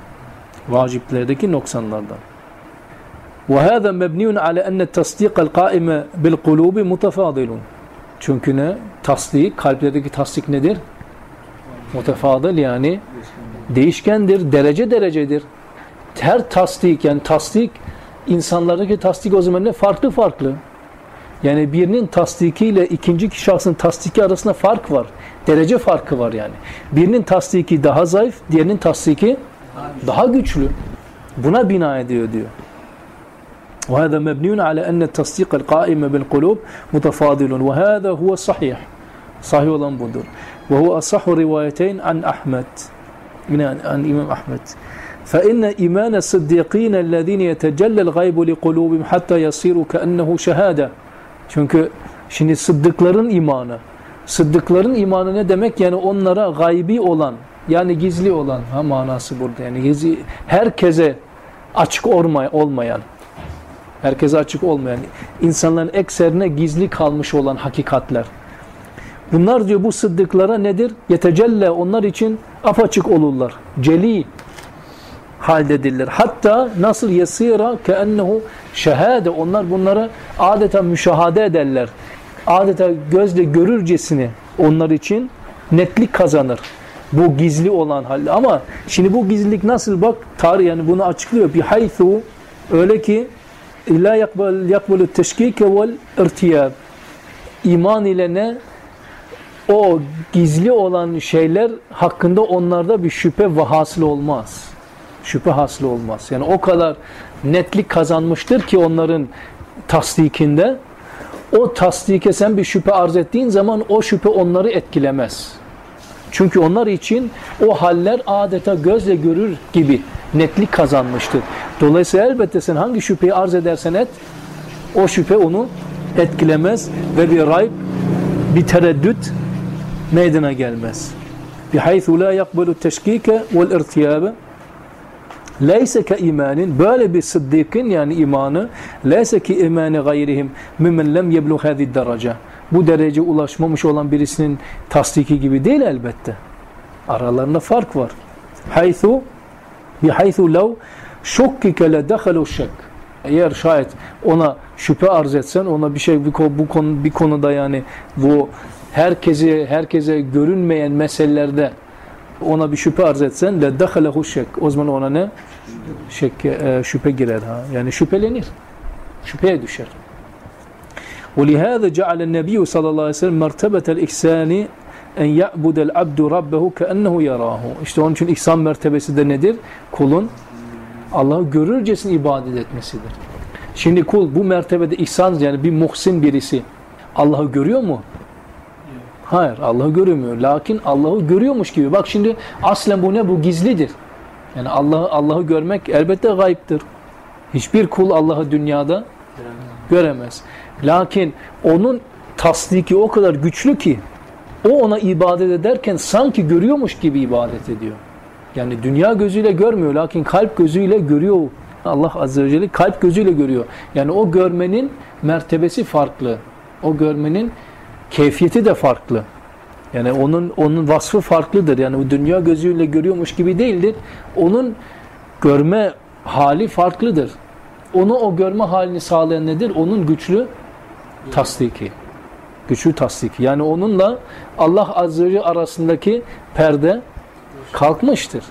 Speaker 2: Vaciplerdeki noksanlardan. وَهَذَا مَبْنِيٌ عَلَى أَنَّ التَّصْدِيقَ الْقَائِمَ بِالْقُلُوبِ مُتَفَاضِلٌ Çünkü ne? Tasdik, kalplerdeki tasdik nedir? Mutefadıl yani değişkendir, derece derecedir. Her tasdik yani tasdik insanlardaki tasdik o zaman ne? Farklı farklı. Yani birinin tasdikiyle ikinci şahsın tasdiki arasında fark var. Derece farkı var yani. Birinin tasdiki daha zayıf, diğerinin tasdiki daha güçlü. Buna bina ediyor diyor. وهذا مبني على أن التصديق القائم بالقلوب متفاضل وهذا هو الصحيح. Sahih olan budur. وهو أصح روايتين عن أحمد من عن إمام أحمد فإن إيمان الصديقين الذين يتجلى الغيب لقلوبهم حتى يصيروا كأنه شهادة Çünkü şimdi sıddıkların imanı sıddıkların imanı ne demek? Yani onlara gaybi olan yani gizli olan ha manası burada yani gizli, herkese açık olmayan herkese açık olmayan insanların ekserine gizli kalmış olan hakikatler. Bunlar diyor bu sıddıklara nedir? Yetecelle onlar için apaçık olurlar. Celi haldedirler. Hatta nasıl yesira keennehu şehade onlar bunları adeta müşahade ederler. Adeta gözle görürcesine onlar için netlik kazanır. Bu gizli olan halde. Ama şimdi bu gizlilik nasıl bak tarih yani bunu açıklıyor. Bir haythu öyle ki la yakbel yakbelu teşkike vel irtiyab. İman ile ne? O gizli olan şeyler hakkında onlarda bir şüphe ve hasıl olmaz. Şüphe hasıl olmaz. Yani o kadar netlik kazanmıştır ki onların tasdikinde o tasdike sen bir şüphe arz ettiğin zaman o şüphe onları etkilemez. Çünkü onlar için o haller adeta gözle görür gibi netlik kazanmıştır. Dolayısıyla elbette sen hangi şüpheyi arz edersen et o şüphe onu etkilemez ve bir rayb, bir tereddüt meydana gelmez. Bihaythu la yakbelu teşkike vel irtiyabe leyse ke imanin, böyle bir sıddıkın yani imanı leyse ki imani gayrihim mimmen lem yeblu hadi derece, bu derece ulaşmamış olan birisinin tasdiki gibi değil elbette. Aralarında fark var. Haythu bihaythu lav şukkike le dehalu şek, eğer şayet ona şüphe arz etsen, ona bir şey bu konu bir konuda yani bu herkese herkese görünmeyen meselelerde ona bir şüphe arz etsen le dehalahu şek, o zaman ona ne? Şek, e, şüphe girer ha. Yani şüphelenir. Şüpheye düşer. وَلِهَذَا جَعَلَ النَّبِيُّ sallallahu aleyhi ve sellem mertebetel ihsani en ya'budel abdu rabbehu ke'ennehu yarahu. İşte onun için ihsan mertebesi de nedir? Kulun Allah'ı görürcesine ibadet etmesidir. Şimdi kul bu mertebede ihsan, yani bir muhsin birisi Allah'ı görüyor mu? Hayır, Allah'ı görmüyor. Lakin Allah'ı görüyormuş gibi. Bak şimdi aslen bu ne? Bu gizlidir. Yani Allah'ı Allah'ı görmek elbette gayiptir. Hiçbir kul Allah'ı dünyada göremez. Lakin onun tasdiki o kadar güçlü ki o ona ibadet ederken sanki görüyormuş gibi ibadet ediyor. Yani dünya gözüyle görmüyor, lakin kalp gözüyle görüyor. Allah Azze ve Celle kalp gözüyle görüyor. Yani o görmenin mertebesi farklı. O görmenin keyfiyeti de farklı. Yani onun onun vasfı farklıdır. Yani o dünya gözüyle görüyormuş gibi değildir. Onun görme hali farklıdır. Onu o görme halini sağlayan nedir? Onun güçlü tasdiki. Güçlü tasdiki. Yani onunla Allah Azze ve Celle arasındaki perde kalkmıştır.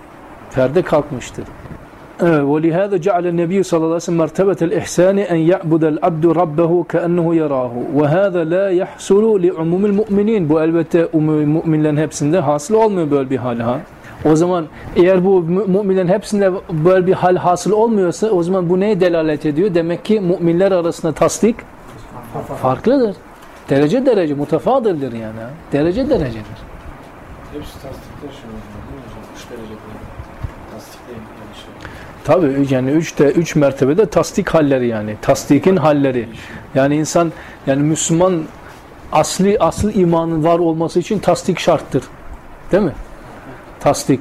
Speaker 2: Perde kalkmıştır. Evet. وَلِهَذَا جَعَلَ النَّبِيُّ sallallahu aleyhi ve sellem mertebetel ihsani en ya'budel abdu rabbehu ke'ennehu yarahu. وَهَذَا لَا يَحْسُلُ لِعُمُومِ الْمُؤْمِنِينَ. Bu elbette müminlerin hepsinde hasıl olmuyor böyle bir hal. Ha? O zaman eğer bu müminlerin hepsinde böyle bir hal hasıl olmuyorsa o zaman bu neye delalet ediyor? Demek ki müminler arasında tasdik farklıdır. Derece derece mutafadildir yani. Derece derecedir.
Speaker 3: Hepsi tasdikler şu an değil mi hocam? Üç derecede tasdikleyin yani.
Speaker 2: Tabii yani üçte üç mertebede tasdik halleri yani. Tasdikin halleri. Yani insan yani Müslüman asli asıl imanın var olması için tasdik şarttır. Değil mi? Tasdik.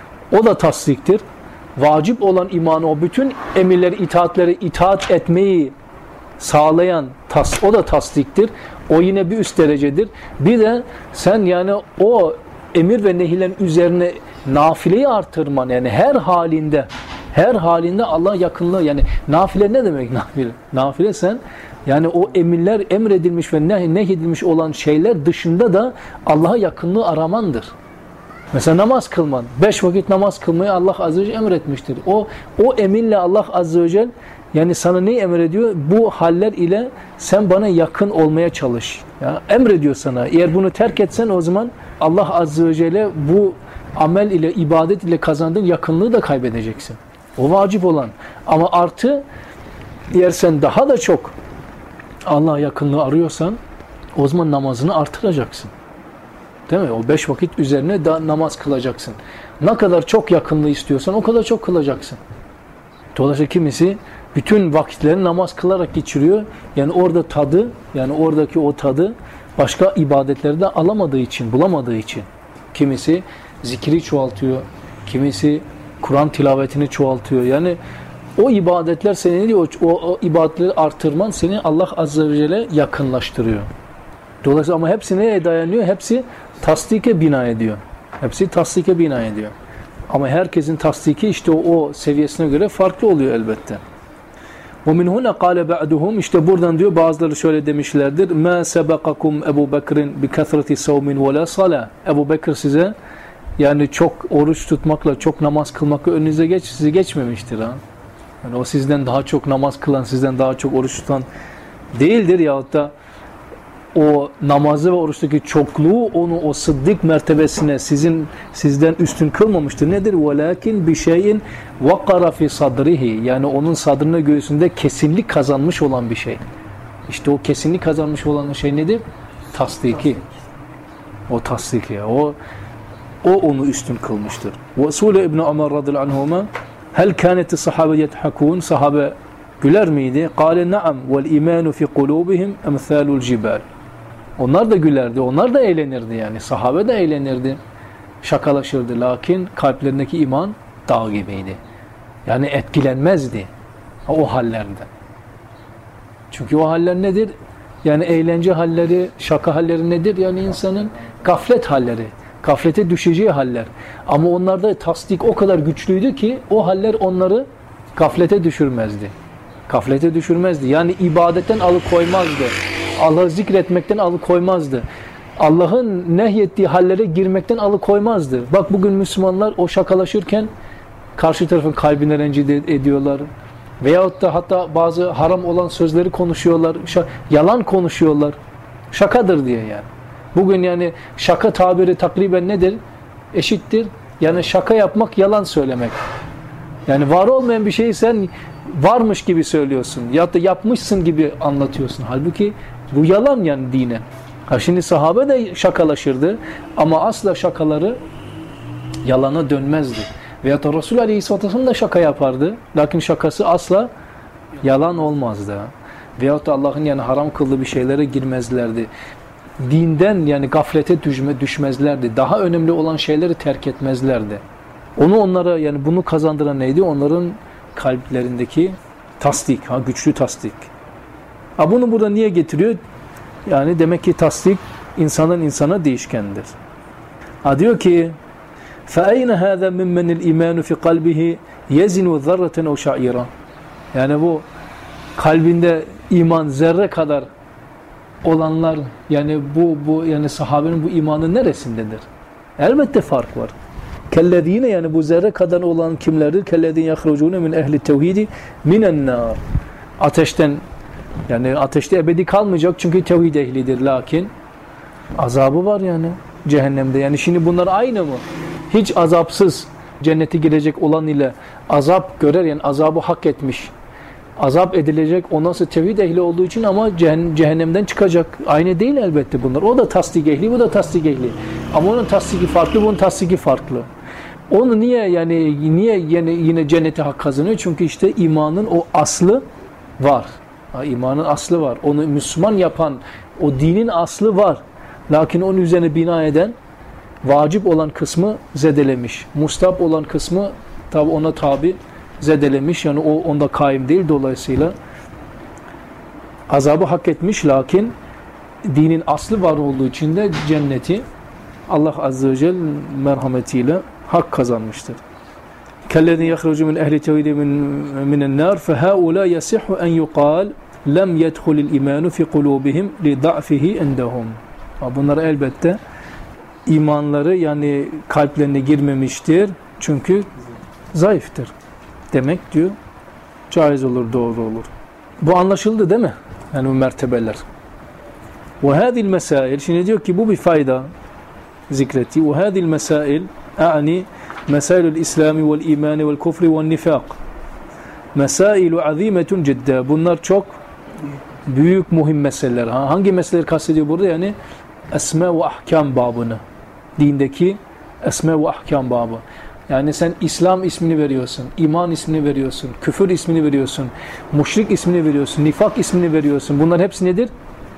Speaker 2: O da tasdiktir. Vacip olan imanı, o bütün emirleri, itaatleri itaat etmeyi sağlayan tas, o da tasdiktir. O yine bir üst derecedir. Bir de sen yani o emir ve nehilerin üzerine nafileyi artırman, yani her halinde her halinde Allah yakınlığı, yani nafile ne demek nafile? Nafile sen yani o emirler emredilmiş ve neh, nehyedilmiş olan şeyler dışında da Allah'a yakınlığı aramandır. Mesela namaz kılman. Beş vakit namaz kılmayı Allah Azze ve Celle emretmiştir. O, o emirle Allah Azze ve Celle yani sana ne emrediyor? Bu haller ile sen bana yakın olmaya çalış. Ya, emrediyor sana. Eğer bunu terk etsen o zaman Allah Azze ve Celle bu amel ile, ibadet ile kazandığın yakınlığı da kaybedeceksin. O vacip olan. Ama artı eğer sen daha da çok Allah'a yakınlığı arıyorsan o zaman namazını artıracaksın. Değil mi? O beş vakit üzerine da namaz kılacaksın. Ne kadar çok yakınlığı istiyorsan o kadar çok kılacaksın. Dolayısıyla kimisi bütün vakitlerini namaz kılarak geçiriyor. Yani orada tadı, yani oradaki o tadı başka ibadetlerde alamadığı için, bulamadığı için. Kimisi zikri çoğaltıyor, kimisi Kur'an tilavetini çoğaltıyor. Yani o ibadetler seni, o, o, o ibadetleri artırman seni Allah Azze ve Celle yakınlaştırıyor. Dolayısıyla ama hepsi neye dayanıyor? Hepsi tasdike bina ediyor. Hepsi tasdike bina ediyor. Ama herkesin tasdiki işte o, o seviyesine göre farklı oluyor elbette. وَمِنْ هُنَا قَالَ بَعْدُهُمْ İşte buradan diyor bazıları şöyle demişlerdir. مَا سَبَقَكُمْ Ebu Bekir'in بِكَثْرَةِ سَوْمٍ وَلَا صَلَى Ebu Bekir size yani çok oruç tutmakla, çok namaz kılmakla önünüze geç, sizi geçmemiştir. Ha? Yani o sizden daha çok namaz kılan, sizden daha çok oruç tutan değildir yahut da o namazı ve oruçtaki çokluğu onu o sıddık mertebesine sizin sizden üstün kılmamıştır. Nedir? وَلَكِنْ بِشَيْءٍ وَقَرَ فِي صَدْرِهِ Yani onun sadrına göğsünde kesinlik kazanmış olan bir şey. İşte o kesinlik kazanmış olan şey nedir? Tasdiki. O tasdiki. O o onu üstün kılmıştır. وَسُولَ İbn Ömer radıyallahu anhuma hel kânetis sahabe yethakûn Sahabe Güler miydi? Kâle na'am vel imanu fi kulubihim emthâlul cibal. Onlar da gülerdi, onlar da eğlenirdi yani. Sahabe de eğlenirdi, şakalaşırdı. Lakin kalplerindeki iman dağ gibiydi. Yani etkilenmezdi o hallerden. Çünkü o haller nedir? Yani eğlence halleri, şaka halleri nedir? Yani insanın gaflet halleri, gaflete düşeceği haller. Ama onlarda tasdik o kadar güçlüydü ki o haller onları gaflete düşürmezdi. Gaflete düşürmezdi. Yani ibadetten alıkoymazdı. Allah'ı zikretmekten alıkoymazdı. Allah'ın nehyettiği hallere girmekten alıkoymazdı. Bak bugün Müslümanlar o şakalaşırken karşı tarafın kalbine rencide ediyorlar. Veyahut da hatta bazı haram olan sözleri konuşuyorlar. Yalan konuşuyorlar. Şakadır diye yani. Bugün yani şaka tabiri takriben nedir? Eşittir. Yani şaka yapmak, yalan söylemek. Yani var olmayan bir şeyi sen varmış gibi söylüyorsun. Ya da yapmışsın gibi anlatıyorsun. Halbuki bu yalan yani dinen. Ha şimdi sahabe de şakalaşırdı ama asla şakaları yalana dönmezdi. Veyahut da Resul Aleyhisselatü Vesselam da şaka yapardı. Lakin şakası asla yalan olmazdı. Veyahut da Allah'ın yani haram kıldığı bir şeylere girmezlerdi. Dinden yani gaflete düşme, düşmezlerdi. Daha önemli olan şeyleri terk etmezlerdi. Onu onlara yani bunu kazandıran neydi? Onların kalplerindeki tasdik, ha güçlü tasdik. Ha bunu burada niye getiriyor? Yani demek ki tasdik insandan insana değişkendir. Ha diyor ki فَاَيْنَ هَذَا مِمَّنِ الْاِيمَانُ فِي قَلْبِهِ يَزِنُ ذَرَّةً اَوْ شَعِيرًا. Yani bu kalbinde iman zerre kadar olanlar yani bu bu yani sahabenin bu imanı neresindedir? Elbette fark var. Kellezine yani bu zerre kadar olan kimlerdir? Kellezine yahrucune min ehli tevhidi minen nar. Ateşten yani ateşte ebedi kalmayacak çünkü tevhid ehlidir. Lakin azabı var yani cehennemde. Yani şimdi bunlar aynı mı? Hiç azapsız cennete girecek olan ile azap görer yani azabı hak etmiş. Azap edilecek ondan sonra tevhid ehli olduğu için ama cehennemden çıkacak. Aynı değil elbette bunlar. O da tasdik ehli, bu da tasdik ehli. Ama onun tasdiki farklı, bunun tasdiki farklı. Onu niye yani niye yani yine cennete hak kazanıyor? Çünkü işte imanın o aslı var. Ha, imanın aslı var. Onu Müslüman yapan o dinin aslı var. Lakin onun üzerine bina eden vacip olan kısmı zedelemiş. Mustahap olan kısmı tabi ona tabi zedelemiş. Yani o onda kaim değil. Dolayısıyla azabı hak etmiş. Lakin dinin aslı var olduğu için de cenneti Allah Azze ve Celle merhametiyle hak kazanmıştır. Kellezî yahrucu min ehli tevhid minen nâr fehaulâ yasihhu en yuqal lem yedhulil imanu fi kulubihim li da'fihi indahum. Bunlar elbette imanları yani kalplerine girmemiştir. Çünkü zayıftır. Demek diyor. Caiz olur, doğru olur. Bu anlaşıldı değil mi? Yani bu mertebeler. Ve hâzil mesâil. Şimdi diyor ki bu bir fayda zikretti. Ve hâzil mesâil a'ni mesâilul İslâmi vel imâni vel kufri vel nifâk. Mesâilu azîmetun cidda. Bunlar çok büyük muhim meseleler. Ha, hangi meseleleri kastediyor burada? Yani esme ve ahkam babını. Dindeki esme ve ahkam babı. Yani sen İslam ismini veriyorsun, iman ismini veriyorsun, küfür ismini veriyorsun, müşrik ismini veriyorsun, nifak ismini veriyorsun. Bunlar hepsi nedir?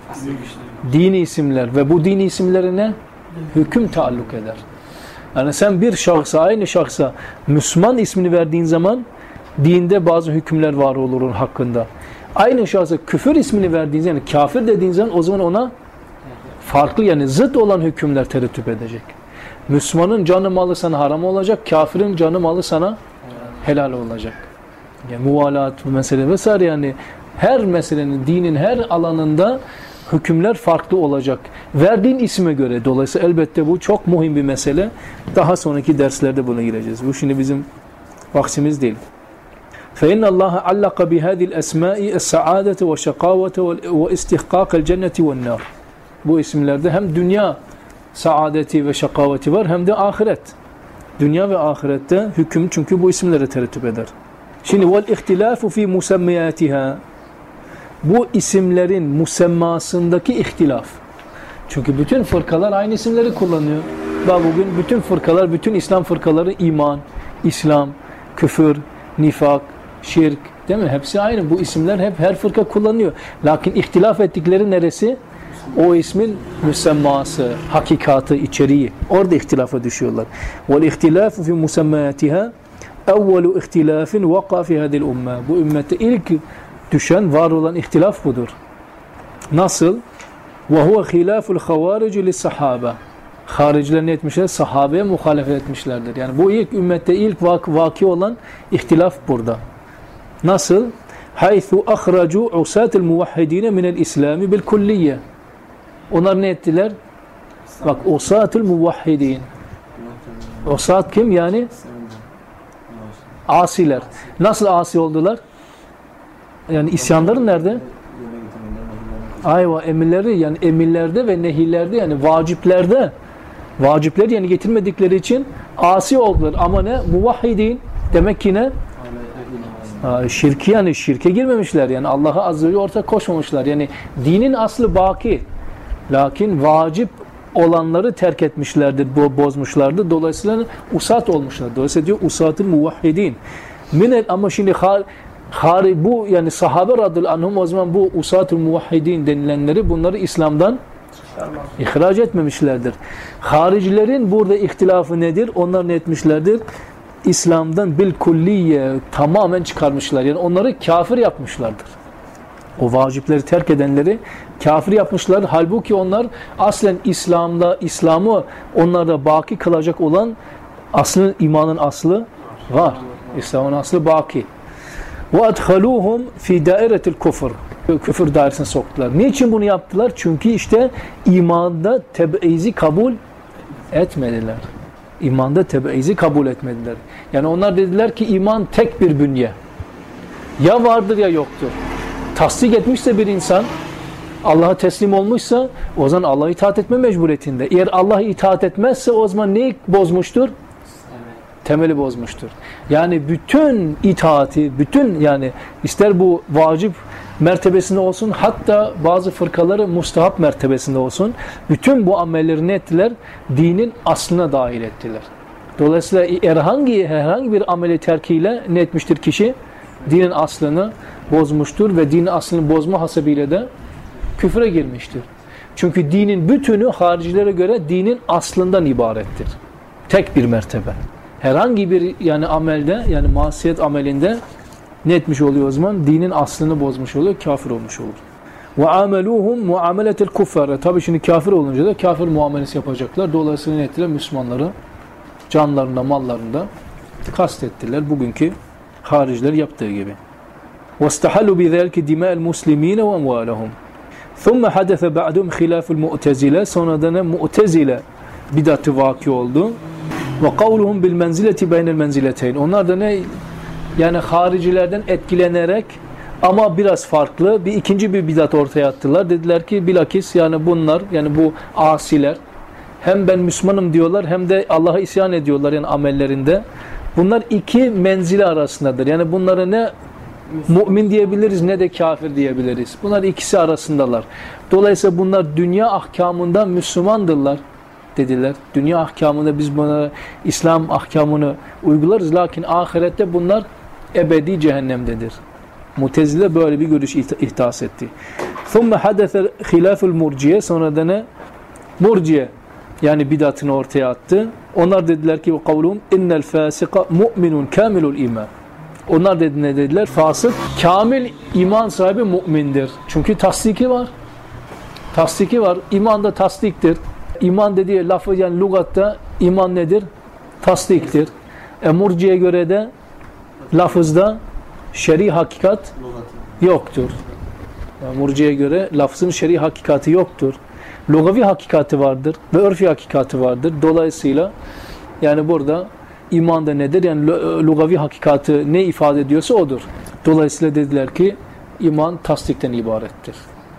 Speaker 2: Dini isimler ve bu dini isimlerine hüküm taalluk eder. Yani sen bir şahsa, aynı şahsa Müslüman ismini verdiğin zaman dinde bazı hükümler var olur onun hakkında. Aynı şahsa küfür ismini verdiğin zaman, yani kafir dediğin zaman o zaman ona farklı yani zıt olan hükümler terettüp edecek. Müslümanın canı malı sana haram olacak, kafirin canı malı sana helal olacak. Yani muvalat mesele vesaire yani her meselenin, dinin her alanında hükümler farklı olacak. Verdiğin isme göre. Dolayısıyla elbette bu çok mühim bir mesele. Daha sonraki derslerde buna gireceğiz. Bu şimdi bizim vaktimiz değil. فإن الله علق بهذه الأسماء السعادة والشقاوة واستحقاق الجنة والنار. Bu isimlerde hem dünya saadeti ve şakaveti var hem de ahiret. Dünya ve ahirette hüküm çünkü bu isimlere terettüp eder. Şimdi vel ihtilafu fi musemmiyatiha. Bu isimlerin musemmasındaki ihtilaf. Çünkü bütün fırkalar aynı isimleri kullanıyor. Daha bugün bütün fırkalar, bütün İslam fırkaları iman, İslam, küfür, nifak, şirk, Değil mi? Hepsi aynı. Bu isimler hep her fırka kullanıyor. Lakin ihtilaf ettikleri neresi? O ismin müsemması, hakikatı, içeriği. Orada ihtilafa düşüyorlar. وَالْاِخْتِلَافُ فِي مُسَمَّاتِهَا اَوَّلُ اِخْتِلَافٍ وَقَى فِي هَذِي الْاُمَّةِ Bu ümmette ilk düşen, var olan ihtilaf budur. Nasıl? وَهُوَ خِلَافُ الْخَوَارِجِ لِلسَّحَابَةِ Hariciler ne etmişler? Sahabeye muhalefet etmişlerdir. Yani bu ilk ümmette ilk vak vaki olan ihtilaf burada. Nasıl? حَيْثُ أَخْرَجُوا عُسَاتِ الْمُوَحِّد۪ينَ مِنَ الْاِسْلَامِ بِالْكُلِّيَّةِ Onlar ne ettiler? Bak, usat-ül muvahhidin. Usat kim? Yani asiler. Nasıl asi oldular? Yani isyanları nerede? Ayva, emirleri, yani emirlerde ve nehirlerde, yani vaciplerde, vacipleri yani getirmedikleri için asi oldular. Ama ne? Muvahhidin demek ki ne? Ha, şirki, yani şirke girmemişler. Yani Allah'a azze ve celle ortak koşmamışlar. Yani dinin aslı baki. Lakin vacip olanları terk etmişlerdir, bozmuşlardır. Dolayısıyla usat olmuşlar. Dolayısıyla diyor usat-ı muvahhidin. Minel, ama şimdi har, har, bu yani sahabe radıyallahu anhum o zaman bu usat-ı muvahhidin denilenleri bunları İslam'dan ihraç etmemişlerdir. Haricilerin burada ihtilafı nedir? Onlar ne etmişlerdir? İslam'dan bil kulliye tamamen çıkarmışlar. Yani onları kafir yapmışlardır. O vacipleri terk edenleri kafir yapmışlar. Halbuki onlar aslen İslam'da, İslam'ı onlarda baki kılacak olan aslın, imanın aslı var. İslam'ın aslı baki. وَاَدْخَلُوهُمْ فِي دَائِرَةِ الْكُفْرِ Küfür dairesine soktular. Niçin bunu yaptılar? Çünkü işte imanda teb'izi kabul etmediler. İmanda teb'izi kabul etmediler. Yani onlar dediler ki iman tek bir bünye. Ya vardır ya yoktur. Tasdik etmişse bir insan, Allah'a teslim olmuşsa o zaman Allah'a itaat etme mecburiyetinde. Eğer Allah'a itaat etmezse o zaman neyi bozmuştur? Temeli bozmuştur. Yani bütün itaati, bütün yani ister bu vacip mertebesinde olsun, hatta bazı fırkaları mustahap mertebesinde olsun, bütün bu amelleri ne ettiler? Dinin aslına dahil ettiler. Dolayısıyla herhangi, herhangi bir ameli terkiyle ne etmiştir kişi? Dinin aslını bozmuştur ve dinin aslını bozma hasebiyle de küfre girmiştir. Çünkü dinin bütünü haricilere göre dinin aslından ibarettir. Tek bir mertebe. Herhangi bir yani amelde, yani masiyet amelinde ne etmiş oluyor o zaman? Dinin aslını bozmuş oluyor, kafir olmuş olur. وَعَامَلُوهُمْ مُعَامَلَةِ الْكُفَّارِ Tabi şimdi kafir olunca da kafir muamelesi yapacaklar. Dolayısıyla ne ettiler? Müslümanları canlarında, mallarında kastettiler. Bugünkü hariciler yaptığı gibi. وَاسْتَحَلُّوا بِذَلْكِ دِمَاءَ الْمُسْلِم۪ينَ وَاَمْوَالَهُمْ ثُمَّ حَدَثَ بَعْدُمْ خِلَافُ الْمُؤْتَزِلَةِ Sonra da ne? Mu'tezile bidatı vaki oldu. وَقَوْلُهُمْ بِالْمَنْزِلَةِ بَيْنَ الْمَنْزِلَتَيْنِ Onlar da ne? Yani haricilerden etkilenerek ama biraz farklı bir ikinci bir bidat ortaya attılar. Dediler ki bilakis yani bunlar, yani bu asiler hem ben Müslümanım diyorlar hem de Allah'a isyan ediyorlar yani amellerinde. Bunlar iki menzile arasındadır. Yani bunlara ne mümin diyebiliriz ne de kafir diyebiliriz. Bunlar ikisi arasındalar. Dolayısıyla bunlar dünya ahkamında Müslümandırlar dediler. Dünya ahkamında biz buna İslam ahkamını uygularız. Lakin ahirette bunlar ebedi cehennemdedir. Mutezile böyle bir görüş ihdas etti. ثُمَّ حَدَثَ خِلَافُ الْمُرْجِيَ Sonra da ne? Murciye yani bidatını ortaya attı. Onlar dediler ki قَوْلُهُمْ اِنَّ الْفَاسِقَ مُؤْمِنٌ كَامِلُ الْاِيمَانِ Onlar dedi, ne dediler? Fasık, kamil iman sahibi mümindir. Çünkü tasdiki var. Tasdiki var. İman da tasdiktir. İman dediği lafı yani lügatta iman nedir? Tasdiktir. E, Murciye göre de lafızda şer'i hakikat yoktur. Yani Murciye göre lafzın şer'i hakikati yoktur. Lugavi hakikati vardır ve örfi hakikati vardır. Dolayısıyla yani burada iman da nedir? Yani lugavi hakikati ne ifade ediyorsa odur. Dolayısıyla dediler ki iman tasdikten ibarettir.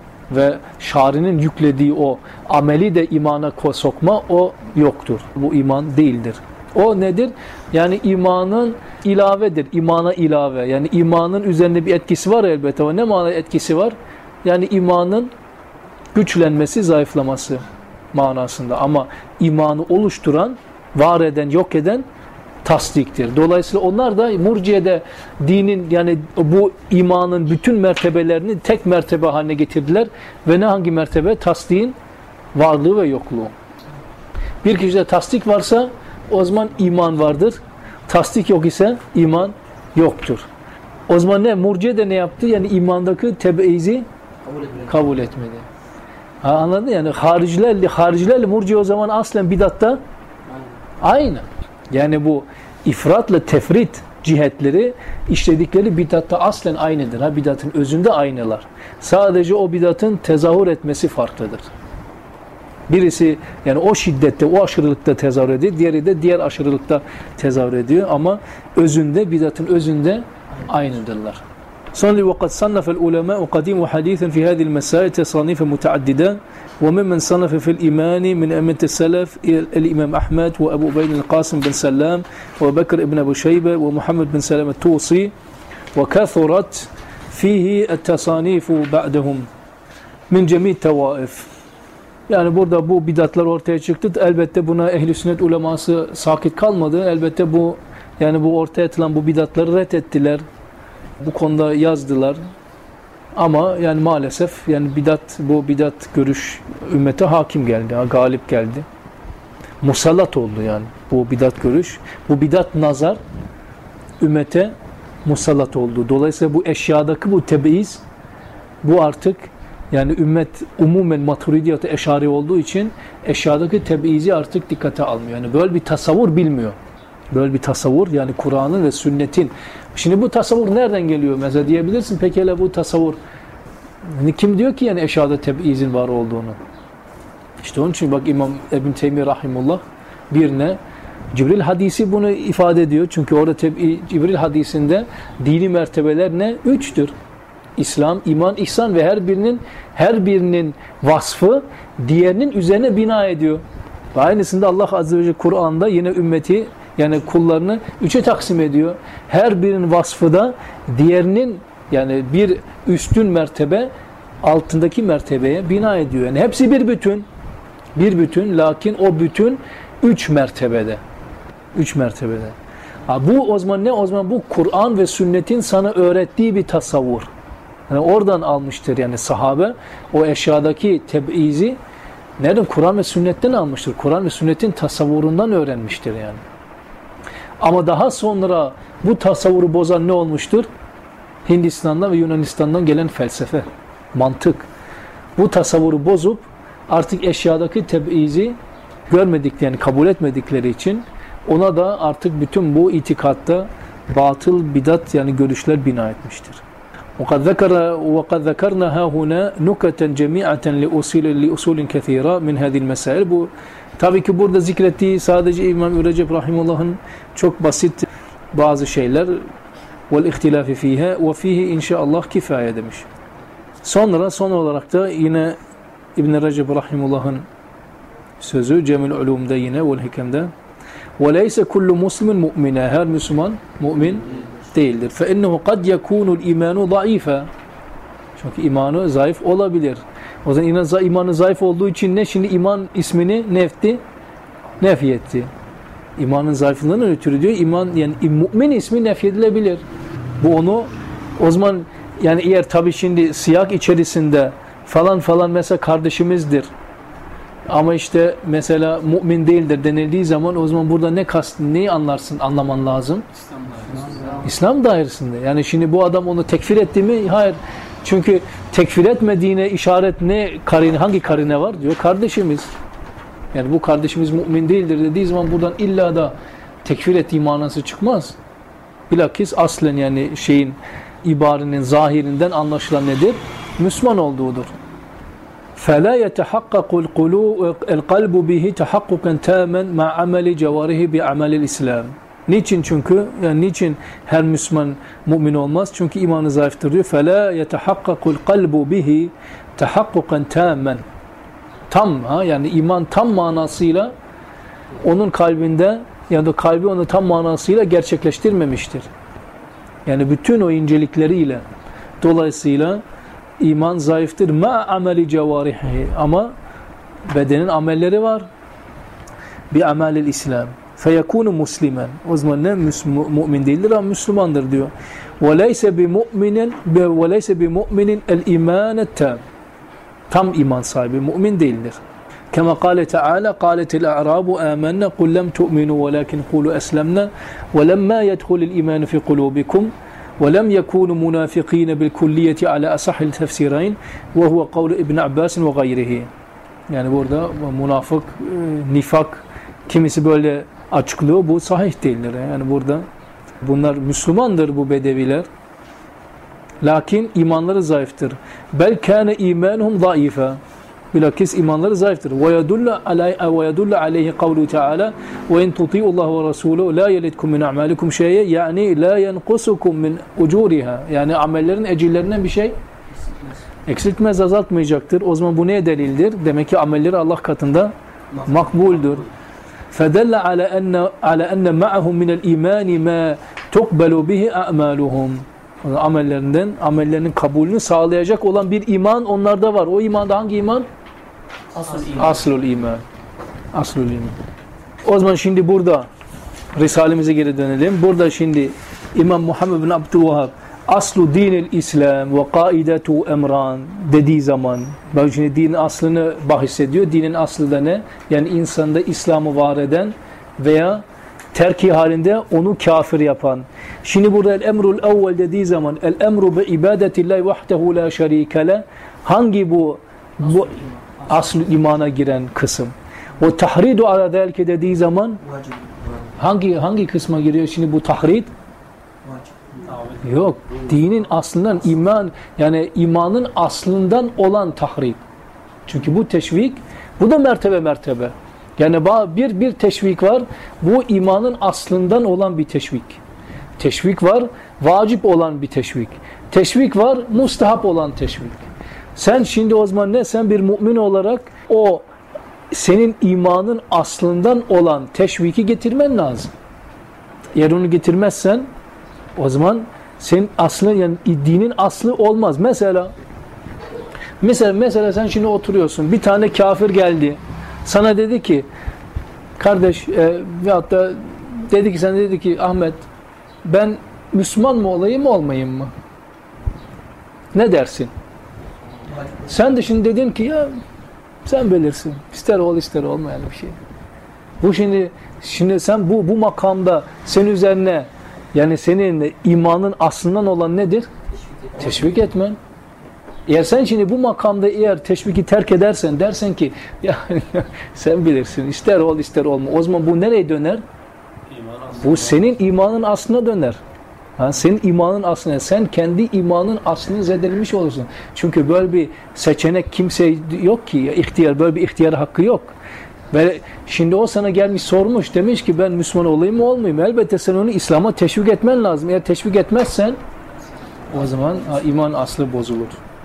Speaker 2: Ve şarinin yüklediği o ameli de imana sokma o yoktur. Bu iman değildir. O nedir? Yani imanın ilavedir. İmana ilave. Yani imanın üzerinde bir etkisi var elbette ama ne manada etkisi var? Yani imanın güçlenmesi, zayıflaması manasında. Ama imanı oluşturan, var eden, yok eden tasdiktir. Dolayısıyla onlar da Murciye'de dinin yani bu imanın bütün mertebelerini tek mertebe haline getirdiler ve ne hangi mertebe? Tasdiğin varlığı ve yokluğu. Bir kişide tasdik varsa o zaman iman vardır. Tasdik yok ise iman yoktur. O zaman ne? Murciye de ne yaptı? Yani imandaki tebeizi
Speaker 4: Kabul etmedi.
Speaker 2: kabul etmedi. Ha, anladın? Yani haricilerle, haricilerle murciye o zaman aslen bidatta aynı. Yani bu ifratla tefrit cihetleri işledikleri bidatta aslen aynıdır. Ha, bidatın özünde aynılar. Sadece o bidatın tezahür etmesi farklıdır. Birisi yani o şiddette, o aşırılıkta tezahür ediyor. Diğeri de diğer aşırılıkta tezahür ediyor. Ama özünde, bidatın özünde aynıdırlar. Sonra وَقَدْ صَنَّفَ الْعُلَمَاءُ قَدِيمُ حَدِيثًا فِي هَذِهِ الْمَسَائِلِ تَصَانِيفًا مُتَعَدِّدًا وَمِمَّنْ صَنَّفَ فِي الْإِيمَانِ مِنْ أَئِمَّةِ السَّلَفِ الإمام أحمد وأبو عبيد القاسم بن سلام وبكر بن أبي شيبة ومحمد بن سلام الطوسي وكثرت فيه التصانيف بعدهم من جميع الطوائف. Yani burada bu bidatlar ortaya çıktı. Elbette buna ehl-i sünnet uleması sakit kalmadı. Elbette bu yani bu ortaya atılan bu bidatları reddettiler. Bu konuda yazdılar. Ama yani maalesef yani bidat bu bidat görüş ümmete hakim geldi, galip geldi. Musallat oldu yani bu bidat görüş. Bu bidat nazar ümmete musallat oldu. Dolayısıyla bu eşyadaki bu tebeiz bu artık yani ümmet umumen maturidiyat-ı eşari olduğu için eşyadaki tebeizi artık dikkate almıyor. Yani böyle bir tasavvur bilmiyor. Böyle bir tasavvur yani Kur'an'ın ve sünnetin. Şimdi bu tasavvur nereden geliyor mesela diyebilirsin. Peki hele bu tasavvur yani kim diyor ki yani eşyada tebeizin var olduğunu? İşte onun için bak İmam İbn Teymiyye rahimullah birine Cibril hadisi bunu ifade ediyor. Çünkü orada tebi, Cibril hadisinde dini mertebeler ne? Üçtür. İslam, iman, ihsan ve her birinin her birinin vasfı diğerinin üzerine bina ediyor. Ve aynısında Allah Azze ve Celle Kur'an'da yine ümmeti yani kullarını üçe taksim ediyor. Her birinin vasfı da diğerinin yani bir üstün mertebe altındaki mertebeye bina ediyor. Yani hepsi bir bütün. Bir bütün lakin o bütün üç mertebede. Üç mertebede. Ha, bu o zaman ne? O zaman bu Kur'an ve sünnetin sana öğrettiği bir tasavvur. Yani oradan almıştır yani sahabe o eşyadaki tebeizi nereden? Kur'an ve sünnetten almıştır. Kur'an ve sünnetin tasavvurundan öğrenmiştir yani. Ama daha sonra bu tasavvuru bozan ne olmuştur? Hindistan'dan ve Yunanistan'dan gelen felsefe, mantık. Bu tasavvuru bozup artık eşyadaki tebeizi görmedik yani kabul etmedikleri için ona da artık bütün bu itikatta batıl bidat yani görüşler bina etmiştir. وقد ذكر وقد ذكرنا ها هنا نكتا جميعة لأصول لأصول كثيرة من هذه المسائل. Bu tabii ki burada zikrettiği sadece İmam Recep rahimullah'ın çok basit bazı şeyler vel ihtilafi fiha ve fihi inşallah kifaya demiş. Sonra son olarak da yine İbn Recep rahimullah'ın sözü Cemil Ulum'da yine vel hikemde ve leyse kullu muslimin mu'mina her Müslüman mümin değildir. Fe innehu kad yekunul imanu zayıfa. Çünkü imanı zayıf olabilir. O zaman iman, imanı zayıf olduğu için ne? Şimdi iman ismini nefti, nefiyetti. İmanın zayıflığından ötürü diyor. İman yani mümin ismi nefyedilebilir. Bu onu o zaman yani eğer tabii şimdi siyak içerisinde falan falan mesela kardeşimizdir. Ama işte mesela mümin değildir denildiği zaman o zaman burada ne kast, neyi anlarsın, anlaman lazım? İslam dairesinde. İslam dairesinde. Yani şimdi bu adam onu tekfir etti mi? Hayır. Çünkü tekfir etmediğine işaret ne karine, hangi karine var? Diyor kardeşimiz. Yani bu kardeşimiz mümin değildir dediği zaman buradan illa da tekfir ettiği manası çıkmaz. Bilakis aslen yani şeyin ibarenin zahirinden anlaşılan nedir? Müslüman olduğudur. فَلَا يَتَحَقَّقُ الْقَلْبُ بِهِ تَحَقُّقًا تَامًا مَعْ عَمَلِ جَوَارِهِ بِعَمَلِ الْإِسْلَامِ. Niçin çünkü? Yani niçin her Müslüman mümin olmaz? Çünkü imanı zayıftır diyor. فَلَا يَتَحَقَّقُ الْقَلْبُ بِهِ تَحَقُّقًا تَامًا. Tam ha yani iman tam manasıyla onun kalbinde ya da kalbi onu tam manasıyla gerçekleştirmemiştir. Yani bütün o incelikleriyle dolayısıyla iman zayıftır. Ma ameli cevarihi ama bedenin amelleri var. Bi amelil İslam. feyekunu muslimen. O zaman ne mümin değildir ama Müslümandır diyor. Ve leyse bi mu'minin ve leyse bi mu'minin el imanet tam. Tam iman sahibi mümin değildir. Kema kâle Teala kâletil a'rabu âmennâ kul lem tu'minu velâkin kulu eslemnâ ve lemmâ yedhulil imanu fi kulubikum ve lem yekûnu münâfikîne bil kulliyeti ala asahhil tefsirayn ve huve kavlu İbn Abbas ve gayrihi. Yani burada münafık, nifak kimisi böyle açıklıyor. Bu sahih değildir. Yani burada bunlar Müslümandır bu bedeviler. Lakin imanları zayıftır. Bel kâne imanuhum zayıfa. Bilakis imanları zayıftır. Ve yedullu aleyhi ve yedullu aleyhi kavlu Teala ve in tuti'ullaha ve rasuluhu la yelidkum min a'malikum şey'e yani la yenqusukum min ucuriha. Yani amellerin ecirlerinden bir şey eksiltmez, azaltmayacaktır. O zaman bu neye delildir? Demek ki amelleri Allah katında makbuldür. فَدَلَّ عَلَى أَنَّ عَلَى أَنَّ مَعَهُمْ مِنَ الْاِيمَانِ مَا تُقْبَلُ بِهِ أَعْمَالُهُمْ. Amellerinden, amellerinin kabulünü sağlayacak olan bir iman onlarda var. O iman da hangi iman?
Speaker 4: Asıl iman.
Speaker 2: Aslul iman. Aslul iman. O zaman şimdi burada Risalemize geri dönelim. Burada şimdi İmam Muhammed bin Abdülvahhab aslu dinil İslam ve kaidetu emran dediği zaman bak şimdi dinin aslını bahsediyor. Dinin aslı da ne? Yani insanda İslam'ı var eden veya terki halinde onu kafir yapan. Şimdi burada el emrul evvel dediği zaman el emru bi ibadetillahi vahdehu la şerike le hangi bu bu aslı imana giren kısım? O tahridu ala zelke dediği zaman
Speaker 4: Vacip.
Speaker 2: hangi hangi kısma giriyor şimdi bu tahrid?
Speaker 4: Vacip.
Speaker 2: Yok. Dinin aslından iman yani imanın aslından olan tahrid. Çünkü bu teşvik bu da mertebe mertebe. Yani bir bir teşvik var. Bu imanın aslından olan bir teşvik. Teşvik var. Vacip olan bir teşvik. Teşvik var. Mustahap olan teşvik. Sen şimdi o zaman ne? Sen bir mümin olarak o senin imanın aslından olan teşviki getirmen lazım. Eğer onu getirmezsen o zaman senin aslı yani dinin aslı olmaz. Mesela mesela mesela sen şimdi oturuyorsun. Bir tane kafir geldi. Sana dedi ki kardeş e, veyahut da dedi ki sen dedi ki Ahmet ben Müslüman mı olayım mı olmayayım mı? Ne dersin? Sen de şimdi dedin ki ya sen bilirsin. İster ol ister olmayan bir şey. Bu şimdi şimdi sen bu bu makamda senin üzerine yani senin imanın aslından olan nedir? Teşvik etmen. Eğer sen şimdi bu makamda eğer teşviki terk edersen dersen ki ya sen bilirsin ister ol ister olma. O zaman bu nereye döner? Bu senin imanın aslına döner. Ha, senin imanın aslına sen kendi imanın aslını zedelemiş olursun. Çünkü böyle bir seçenek kimse yok ki ihtiyar böyle bir ihtiyar hakkı yok. Ve şimdi o sana gelmiş sormuş demiş ki ben Müslüman olayım mı olmayayım? Elbette sen onu İslam'a teşvik etmen lazım. Eğer teşvik etmezsen o zaman ha, iman aslı bozulur.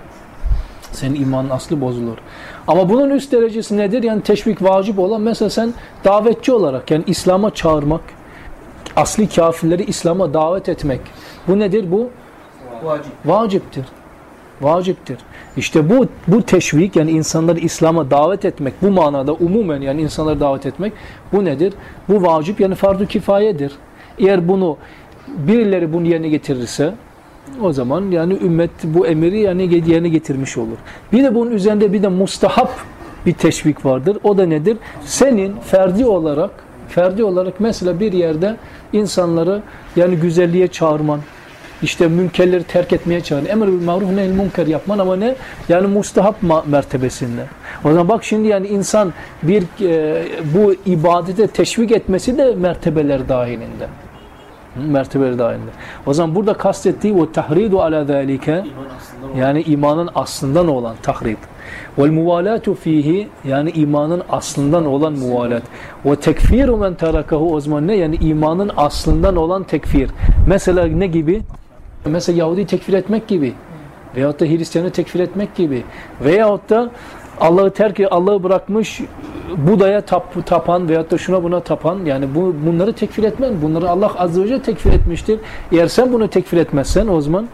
Speaker 2: Senin imanın aslı bozulur. Ama bunun üst derecesi nedir? Yani teşvik vacip olan mesela sen davetçi olarak yani İslam'a çağırmak, asli kafirleri İslam'a davet etmek. Bu nedir bu?
Speaker 4: Vacip.
Speaker 2: Vaciptir. Vaciptir. İşte bu bu teşvik yani insanları İslam'a davet etmek bu manada umumen yani insanları davet etmek bu nedir? Bu vacip yani farz-ı kifayedir. Eğer bunu birileri bunu yerine getirirse o zaman yani ümmet bu emiri yani yerine getirmiş olur. Bir de bunun üzerinde bir de mustahap bir teşvik vardır. O da nedir? Senin ferdi olarak ferdi olarak mesela bir yerde insanları yani güzelliğe çağırman, işte münkerleri terk etmeye çağırman, emr bil maruf nehyl münker yapman ama ne? Yani mustahap mertebesinde. O zaman bak şimdi yani insan bir e, bu ibadete teşvik etmesi de mertebeler dahilinde. Mertebeleri dahilinde. O zaman burada kastettiği o tahridu ala zalike yani imanın aslından olan tahrid. Vel muvalatu fihi yani imanın aslından olan muvalat. Ve tekfiru men terakahu o zaman ne? Yani imanın aslından olan tekfir. Mesela ne gibi? Mesela Yahudi tekfir etmek gibi. Veyahut da Hristiyanı tekfir etmek gibi. Veyahut da Allah'ı terk Allah'ı bırakmış Buda'ya tap, tapan veyahut da şuna buna tapan yani bu, bunları tekfir etmen. Bunları Allah Azze ve Celle tekfir etmiştir. Eğer sen bunu tekfir etmezsen o zaman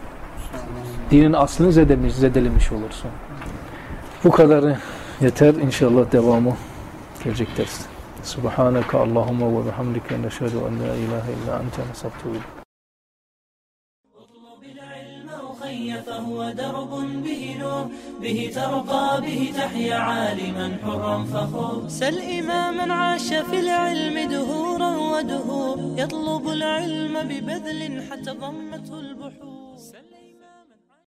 Speaker 2: dinin aslını zedelemiş, zedelemiş olursun. Bu kadarı yeter. İnşallah devamı gelecek derste. Subhaneke Allahumma ve bihamdike neşhedü en la ilahe illa ente nestağfiruke.
Speaker 1: فهو درب به نور به ترقى به تحيا عالما حرا فخور سل إماما عاش في العلم دهورا ودهور يطلب العلم ببذل حتى ضمته البحور